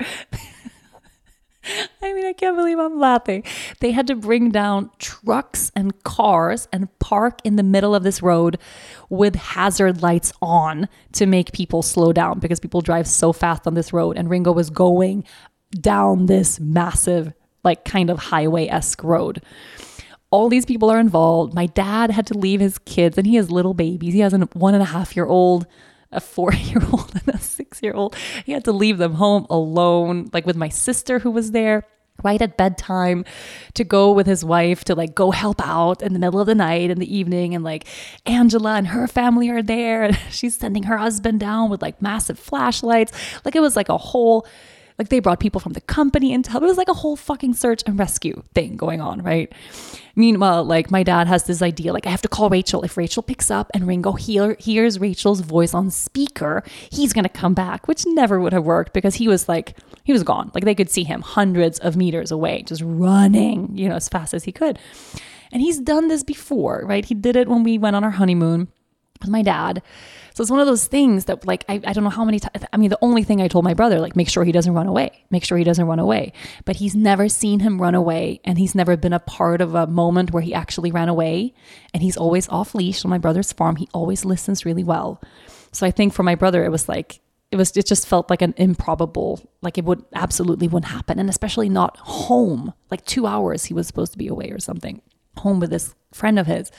I mean, I can't believe I'm laughing. They had to bring down trucks and cars and park in the middle of this road with hazard lights on to make people slow down because people drive so fast on this road. And Ringo was going down this massive, like kind of highway-esque road. All these people are involved. My dad had to leave his kids, and he has little babies. He has a one and a half year old, a four year old, and a six year old. He had to leave them home alone, like with my sister who was there right at bedtime to go with his wife to like go help out in the middle of the night in the evening. And like Angela and her family are there, and she's sending her husband down with like massive flashlights. Like it was like a whole, like they brought people from the company and it was like a whole fucking search and rescue thing going on, right? Meanwhile, like my dad has this idea, like I have to call Rachel. If Rachel picks up and Ringo hear, hears Rachel's voice on speaker, he's going to come back, which never would have worked because he was like, he was gone. Like they could see him hundreds of meters away, just running, you know, as fast as he could. And he's done this before, right? He did it when we went on our honeymoon with my dad. So it's one of those things that like, I, I don't know how many times, I mean, the only thing I told my brother, like, make sure he doesn't run away, make sure he doesn't run away. But he's never seen him run away. And he's never been a part of a moment where he actually ran away. And he's always off leash on my brother's farm. He always listens really well. So I think for my brother, it was like, it was, it just felt like an improbable, like it would absolutely wouldn't happen. And especially not home, like two hours he was supposed to be away or something, home with this friend of his.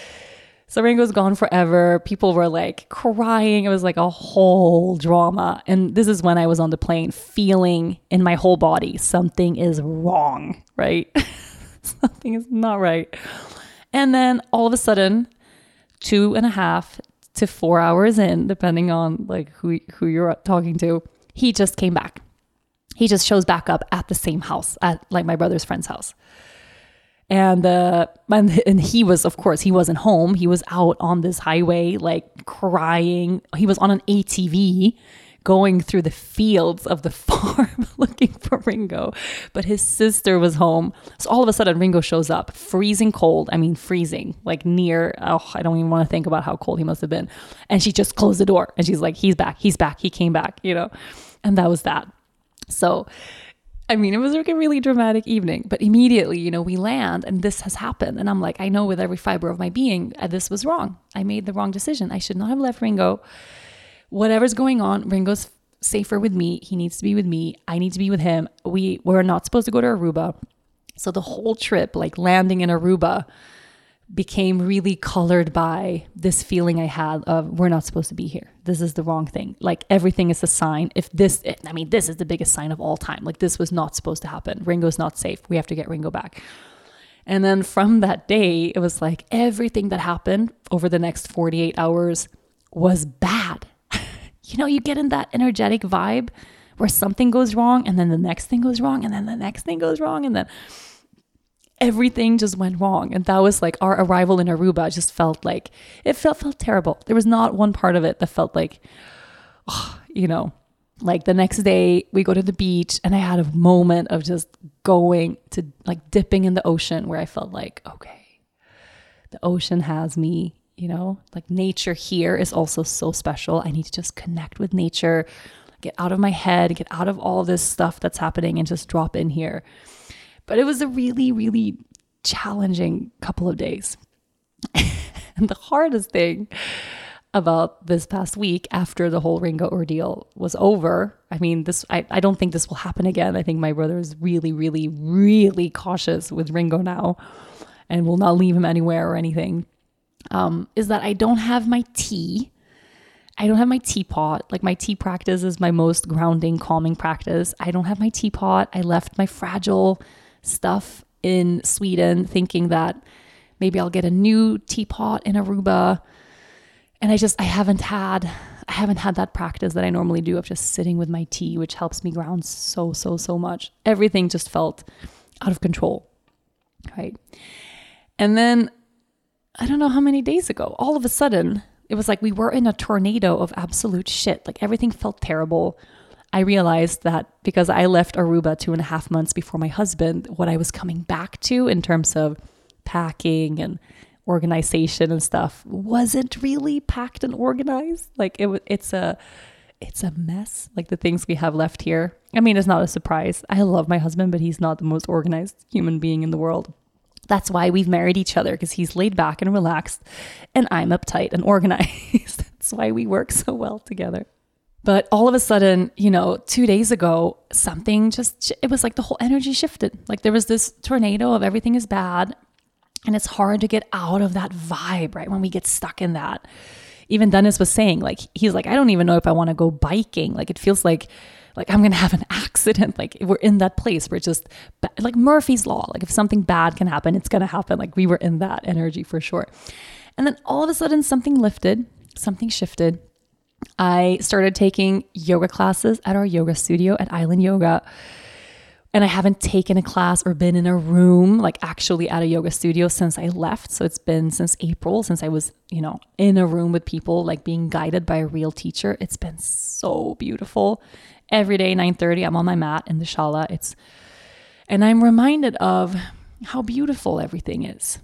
So Ringo's gone forever. People were like crying. It was like a whole drama. And this is when I was on the plane feeling in my whole body, something is wrong, right? Something is not right. And then all of a sudden, two and a half to four hours in, depending on like who, who you're talking to, he just came back. He just shows back up at the same house, at like my brother's friend's house. And, uh, and he was, of course, he wasn't home. He was out on this highway, like crying. He was on an A T V going through the fields of the farm looking for Ringo. But his sister was home. So all of a sudden, Ringo shows up, freezing cold. I mean, freezing, like near, oh, I don't even want to think about how cold he must have been. And she just closed the door and she's like, he's back, he's back, he came back, you know? And that was that. So I mean, it was like a really dramatic evening, but immediately, you know, we land and this has happened. And I'm like, I know with every fiber of my being, uh, this was wrong. I made the wrong decision. I should not have left Ringo. Whatever's going on, Ringo's safer with me. He needs to be with me. I need to be with him. We were not supposed to go to Aruba. So the whole trip, like landing in Aruba, became really colored by this feeling I had of we're not supposed to be here. This is the wrong thing. Like everything is a sign. If this, I mean, this is the biggest sign of all time. Like this was not supposed to happen. Ringo's not safe. We have to get Ringo back. And then from that day, it was like everything that happened over the next forty-eight hours was bad. You know, you get in that energetic vibe where something goes wrong and then the next thing goes wrong and then the next thing goes wrong and then everything just went wrong. And that was like our arrival in Aruba just felt like, it felt, felt terrible. There was not one part of it that felt like, oh, you know, like the next day we go to the beach and I had a moment of just going to like dipping in the ocean where I felt like, okay, the ocean has me, you know, like nature here is also so special. I need to just connect with nature, get out of my head, get out of all this stuff that's happening and just drop in here. But it was a really, really challenging couple of days. And the hardest thing about this past week after the whole Ringo ordeal was over. I mean, this I, I don't think this will happen again. I think my brother is really, really, really cautious with Ringo now and will not leave him anywhere or anything. Um, is that I don't have my tea. I don't have my teapot. Like my tea practice is my most grounding, calming practice. I don't have my teapot. I left my fragile stuff in Sweden thinking that maybe I'll get a new teapot in Aruba. And I just, I haven't had, I haven't had that practice that I normally do of just sitting with my tea, which helps me ground so, so, so much. Everything just felt out of control, right? And then, I don't know how many days ago, all of a sudden, it was like we were in a tornado of absolute shit. Like everything felt terrible. I realized that because I left Aruba two and a half months before my husband, what I was coming back to in terms of packing and organization and stuff wasn't really packed and organized. Like it, it's a, it's a mess. Like the things we have left here. I mean, it's not a surprise. I love my husband, but he's not the most organized human being in the world. That's why we've married each other, because he's laid back and relaxed and I'm uptight and organized. That's why we work so well together. But all of a sudden, you know, two days ago, something just, it was like the whole energy shifted. Like there was this tornado of everything is bad. And it's hard to get out of that vibe, right? When we get stuck in that. Even Dennis was saying, like, he's like, I don't even know if I want to go biking. Like, it feels like, like I'm going to have an accident. Like we're in that place where it's just like Murphy's Law. Like if something bad can happen, it's going to happen. Like we were in that energy for sure. And then all of a sudden something lifted, something shifted. I started taking yoga classes at our yoga studio at Island Yoga. And I haven't taken a class or been in a room, like actually at a yoga studio since I left. So it's been since April, since I was, you know, in a room with people, like being guided by a real teacher. It's been so beautiful. Every day, nine thirty, I'm on my mat in the shala. It's, and I'm reminded of how beautiful everything is.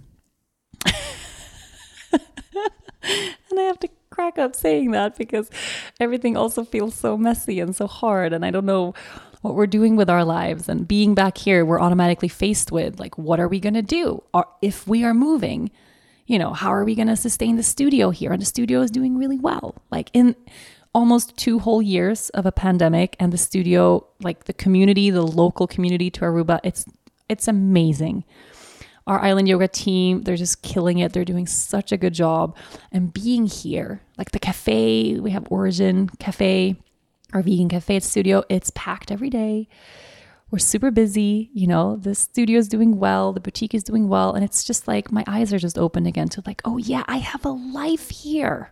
And I have to crack up saying that because everything also feels so messy and so hard. And I don't know what we're doing with our lives. And being back here, we're automatically faced with like, what are we going to do? Or if we are moving, you know, how are we going to sustain the studio here? And the studio is doing really well. Like in almost two whole years of a pandemic, and the studio, like the community, the local community to Aruba, it's it's amazing. Our Island Yoga team, they're just killing it. They're doing such a good job. And being here, like the cafe, we have Origin Cafe, our vegan cafe at studio, it's packed every day. We're super busy. You know, the studio is doing well. The boutique is doing well. And it's just like, my eyes are just open again to like, oh yeah, I have a life here.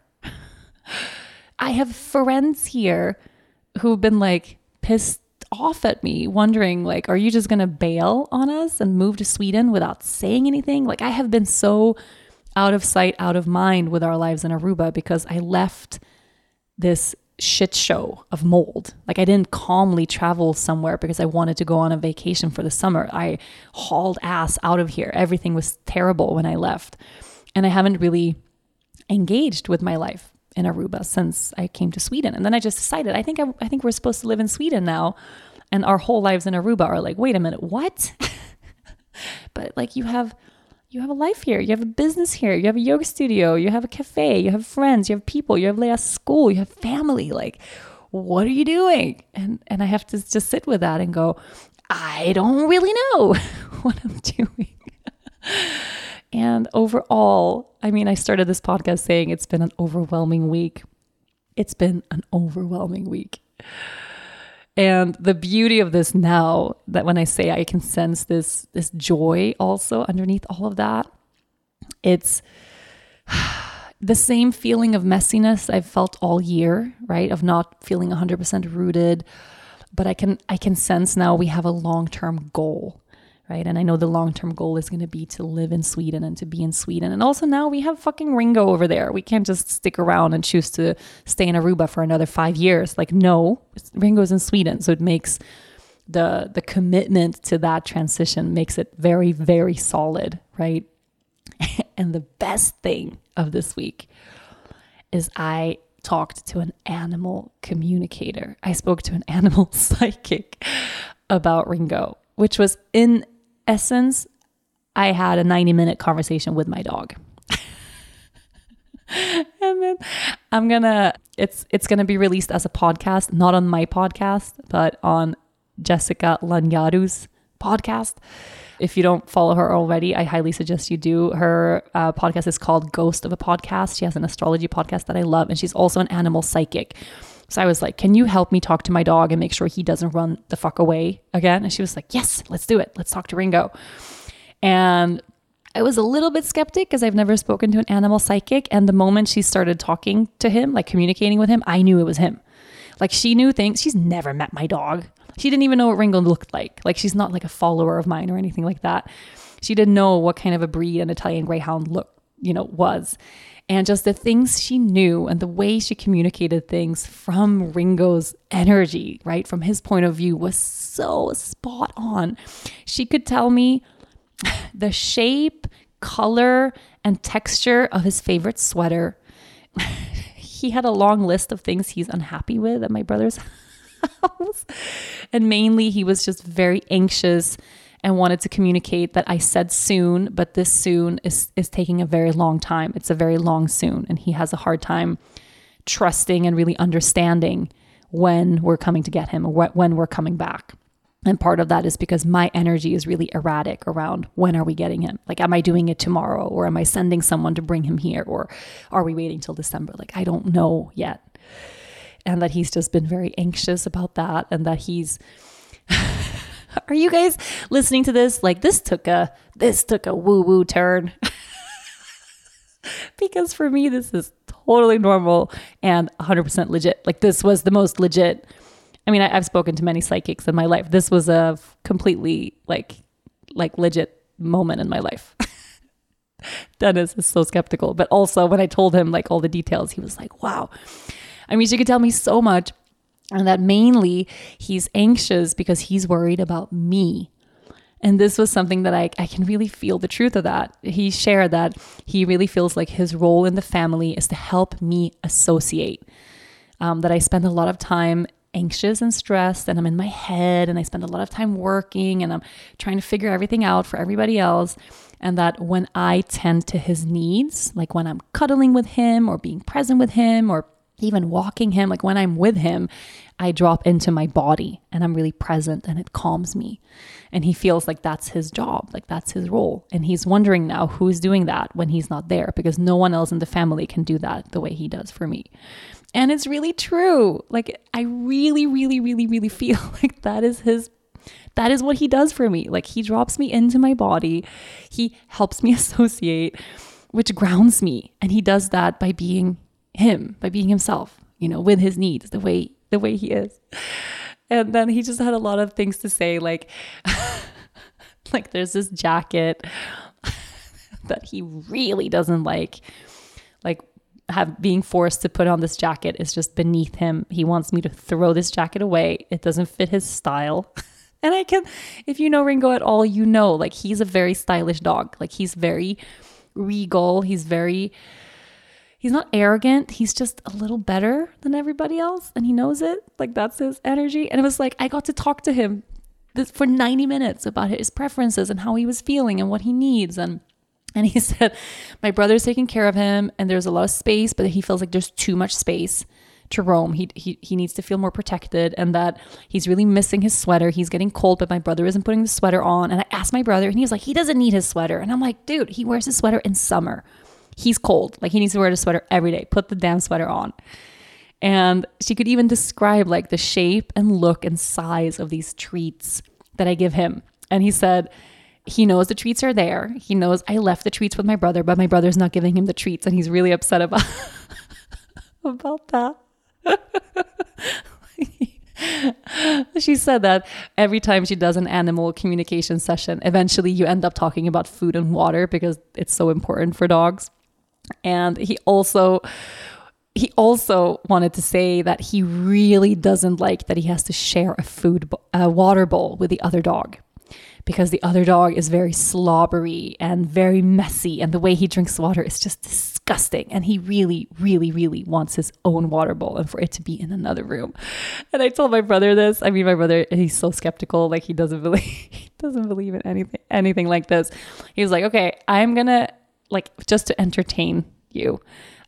I have friends here who've been like pissed off at me, wondering like, are you just going to bail on us and move to Sweden without saying anything? Like I have been so out of sight, out of mind with our lives in Aruba because I left this shit show of mold. Like I didn't calmly travel somewhere because I wanted to go on a vacation for the summer. I hauled ass out of here. Everything was terrible when I left. And I haven't really engaged with my life in Aruba since I came to Sweden. And then I just decided, I think I, I think we're supposed to live in Sweden now. And our whole lives in Aruba are like, wait a minute, what? But like you have you have a life here. You have a business here. You have a yoga studio. You have a cafe. You have friends. You have people. You have Leah's school. You have family. Like, what are you doing? And and I have to just sit with that and go, I don't really know what I'm doing. And overall, I mean, I started this podcast saying it's been an overwhelming week. It's been an overwhelming week. And the beauty of this now, that when I say I can sense this, this joy also underneath all of that, it's the same feeling of messiness I've felt all year, right? Of not feeling one hundred percent rooted. But I can I can sense now we have a long-term goal, right? And I know the long-term goal is going to be to live in Sweden and to be in Sweden. And also now we have fucking Ringo over there. We can't just stick around and choose to stay in Aruba for another five years. Like, no, Ringo's in Sweden. So it makes the the commitment to that transition makes it very, very solid, right? And the best thing of this week is I talked to an animal communicator. I spoke to an animal psychic about Ringo, which was in essence, I had a ninety minute conversation with my dog. And then I'm gonna, it's it's gonna be released as a podcast, not on my podcast, but on Jessica Lanyaru's podcast. If you don't follow her already, I highly suggest you do. Her uh, podcast is called Ghost of a Podcast. She has an astrology podcast that I love, and she's also an animal psychic. So I was like, can you help me talk to my dog and make sure he doesn't run the fuck away again? And she was like, yes, let's do it. Let's talk to Ringo. And I was a little bit skeptic because I've never spoken to an animal psychic. And the moment she started talking to him, like communicating with him, I knew it was him. Like she knew things. She's never met my dog. She didn't even know what Ringo looked like. Like she's not like a follower of mine or anything like that. She didn't know what kind of a breed an Italian Greyhound look, you know, was. And just the things she knew and the way she communicated things from Ringo's energy, right? From his point of view was so spot on. She could tell me the shape, color, and texture of his favorite sweater. He had a long list of things he's unhappy with at my brother's house. And mainly he was just very anxious and wanted to communicate that I said soon, but this soon is, is taking a very long time. It's a very long soon. And he has a hard time trusting and really understanding when we're coming to get him or when we're coming back. And part of that is because my energy is really erratic around when are we getting him? Like, am I doing it tomorrow? Or am I sending someone to bring him here? Or are we waiting till December? Like, I don't know yet. And that he's just been very anxious about that. And that he's, are you guys listening to this? Like this took a, this took a woo woo turn. Because for me, this is totally normal and one hundred percent legit. Like this was the most legit. I mean, I, I've spoken to many psychics in my life. This was a completely like, like legit moment in my life. Dennis is so skeptical. But also when I told him like all the details, he was like, wow. I mean, she could tell me so much. And that mainly he's anxious because he's worried about me. And this was something that I, I can really feel the truth of that. He shared that he really feels like his role in the family is to help me associate. Um, that I spend a lot of time anxious and stressed and I'm in my head and I spend a lot of time working and I'm trying to figure everything out for everybody else. And that when I tend to his needs, like when I'm cuddling with him or being present with him or even walking him, like when I'm with him, I drop into my body and I'm really present and it calms me. And he feels like that's his job, like that's his role. And he's wondering now who's doing that when he's not there because no one else in the family can do that the way he does for me. And it's really true. Like I really, really, really, really feel like that is his, that is what he does for me. Like he drops me into my body. He helps me associate, which grounds me. And he does that by being him, by being himself, you know, with his needs, the way, the way he is. And then he just had a lot of things to say, like, like there's this jacket that he really doesn't like, like have being forced to put on this jacket is just beneath him. He wants me to throw this jacket away. It doesn't fit his style. And I can, if you know Ringo at all, you know, like he's a very stylish dog. Like he's very regal. He's very, he's not arrogant. He's just a little better than everybody else. And he knows it. Like that's his energy. And it was like, I got to talk to him this, for ninety minutes about his preferences and how he was feeling and what he needs. And And he said, my brother's taking care of him and there's a lot of space, but he feels like there's too much space to roam. He, he he needs to feel more protected and that he's really missing his sweater. He's getting cold, but my brother isn't putting the sweater on. And I asked my brother and he was like, he doesn't need his sweater. And I'm like, dude, he wears his sweater in summer. He's cold. Like he needs to wear the sweater every day. Put the damn sweater on. And she could even describe like the shape and look and size of these treats that I give him. And he said, he knows the treats are there. He knows I left the treats with my brother, but my brother's not giving him the treats. And he's really upset about, about that. She said that every time she does an animal communication session, eventually you end up talking about food and water because it's so important for dogs. And he also, he also wanted to say that he really doesn't like that he has to share a food, a water bowl with the other dog. Because the other dog is very slobbery and very messy. And the way he drinks water is just disgusting. And he really, really, really wants his own water bowl and for it to be in another room. And I told my brother this. I mean, my brother, he's so skeptical. Like he doesn't believe, he doesn't believe in anything, anything like this. He was like, okay, I'm going to like, just to entertain you,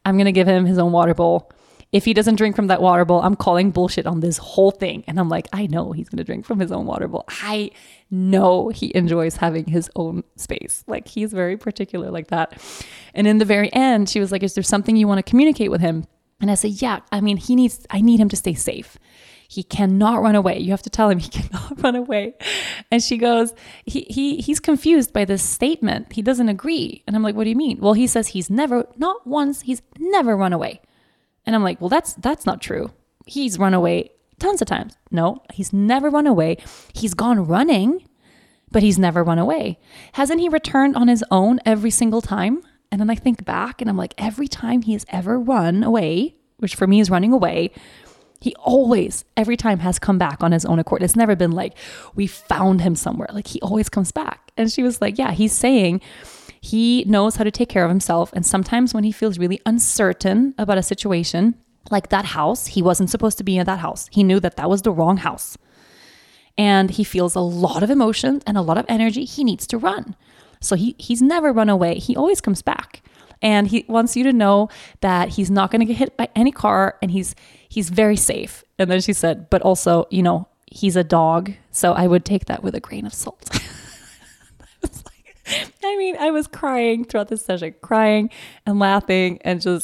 I'm going to give him his own water bowl. If he doesn't drink from that water bowl, I'm calling bullshit on this whole thing. And I'm like, I know he's going to drink from his own water bowl. I know he enjoys having his own space. Like, he's very particular like that. And in the very end, she was like, is there something you want to communicate with him? And I said, yeah, I mean, he needs, I need him to stay safe. He cannot run away. You have to tell him he cannot run away. And she goes, he he he's confused by this statement. He doesn't agree. And I'm like, what do you mean? Well, he says he's never, not once, he's never run away. And I'm like, well, that's that's not true. He's run away tons of times. No, he's never run away. He's gone running, but he's never run away. Hasn't he returned on his own every single time? And then I think back and I'm like, every time he has ever run away, which for me is running away, he always, every time has come back on his own accord. It's never been like, we found him somewhere. Like, he always comes back. And she was like, yeah, he's saying he knows how to take care of himself. And sometimes when he feels really uncertain about a situation, like that house, he wasn't supposed to be in that house. He knew that that was the wrong house. And he feels a lot of emotions and a lot of energy. He needs to run. So he he's never run away. He always comes back. And he wants you to know that he's not going to get hit by any car, and he's he's very safe. And then she said, but also, you know, he's a dog. So I would take that with a grain of salt. I was like, I mean, I was crying throughout this session, crying and laughing and just,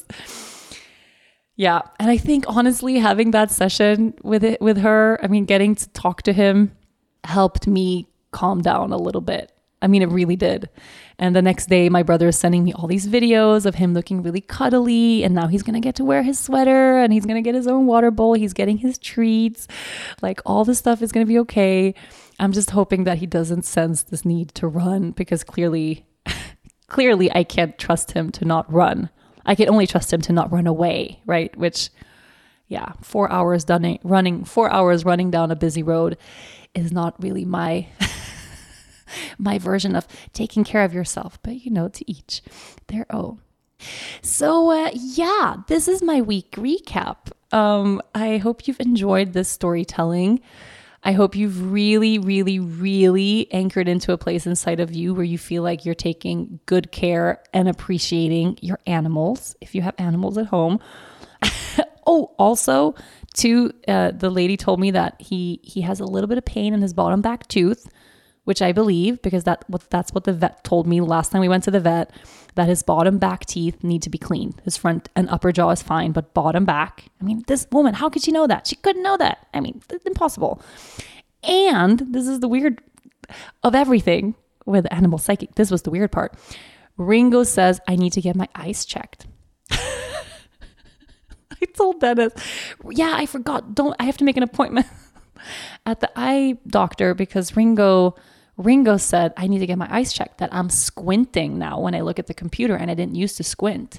yeah. And I think honestly, having that session with it, with her, I mean, getting to talk to him helped me calm down a little bit. I mean, it really did. And the next day, my brother is sending me all these videos of him looking really cuddly. And now he's going to get to wear his sweater and he's going to get his own water bowl. He's getting his treats. Like, all this stuff is going to be okay. I'm just hoping that he doesn't sense this need to run, because clearly, clearly I can't trust him to not run. I can only trust him to not run away, right? Which, yeah, four hours done, running, four hours running down a busy road is not really my... my version of taking care of yourself, but you know, to each their own. So uh, yeah, this is my week recap. Um, I hope you've enjoyed this storytelling. I hope you've really, really, really anchored into a place inside of you where you feel like you're taking good care and appreciating your animals, if you have animals at home. Oh, also, too, uh, the lady told me that he he has a little bit of pain in his bottom back tooth, which I believe, because that what that's what the vet told me last time we went to the vet, that his bottom back teeth need to be cleaned. His front and upper jaw is fine, but bottom back, I mean, this woman, how could she know that? She couldn't know that. I mean, it's impossible. And this is the weird of everything with animal psychic. This was the weird part. Ringo says, I need to get my eyes checked. I told Dennis, yeah, I forgot. Don't, I have to make an appointment at the eye doctor because Ringo... Ringo said, I need to get my eyes checked, that I'm squinting now when I look at the computer and I didn't used to squint.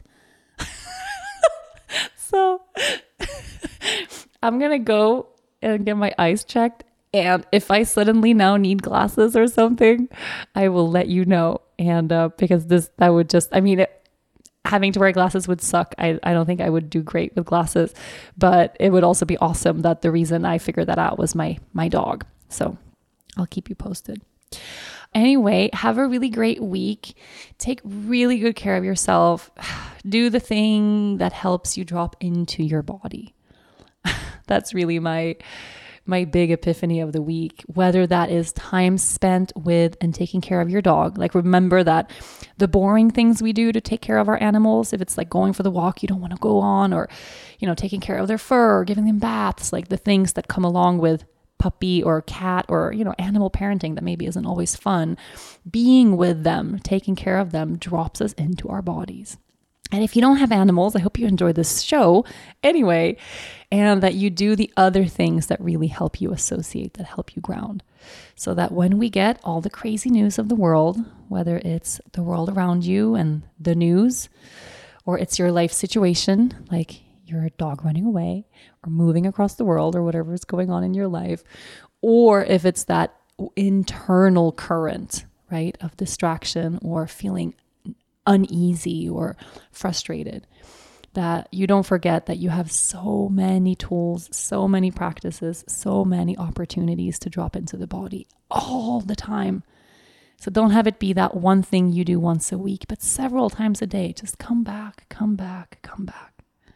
So I'm going to go and get my eyes checked. And if I suddenly now need glasses or something, I will let you know. And uh, because this, that would just, I mean, it, having to wear glasses would suck. I, I don't think I would do great with glasses, but it would also be awesome that the reason I figured that out was my, my dog. So I'll keep you posted. Anyway, have a really great week. Take really good care of yourself. Do the thing that helps you drop into your body. That's really my my big epiphany of the week, whether that is time spent with and taking care of your dog. Like, remember that the boring things we do to take care of our animals, if it's like going for the walk you don't want to go on, or, you know, taking care of their fur, or giving them baths, like the things that come along with puppy or cat or, you know, animal parenting that maybe isn't always fun, being with them, taking care of them drops us into our bodies. And if you don't have animals, I hope you enjoy this show anyway, and that you do the other things that really help you associate, that help you ground, so that when we get all the crazy news of the world, whether it's the world around you and the news, or it's your life situation, like your dog running away or moving across the world or whatever is going on in your life, or if it's that internal current, right, of distraction or feeling uneasy or frustrated, that you don't forget that you have so many tools, so many practices, so many opportunities to drop into the body all the time. So don't have it be that one thing you do once a week, but several times a day. Just come back, come back, come back.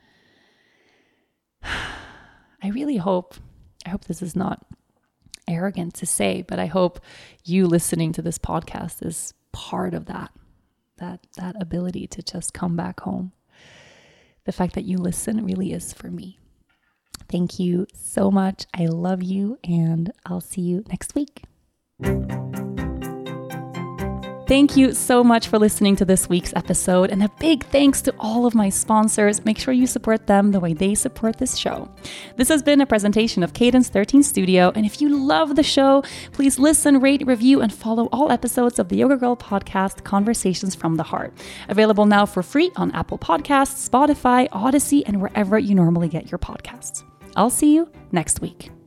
I really hope, I hope this is not arrogant to say, but I hope you listening to this podcast is part of that, that, that ability to just come back home. The fact that you listen really is for me. Thank you so much. I love you, and I'll see you next week. Thank you so much for listening to this week's episode, and a big thanks to all of my sponsors. Make sure you support them the way they support this show. This has been a presentation of Cadence thirteen Studio, and if you love the show, please listen, rate, review, and follow all episodes of the Yoga Girl podcast, Conversations from the Heart. Available now for free on Apple Podcasts, Spotify, Odyssey, and wherever you normally get your podcasts. I'll see you next week.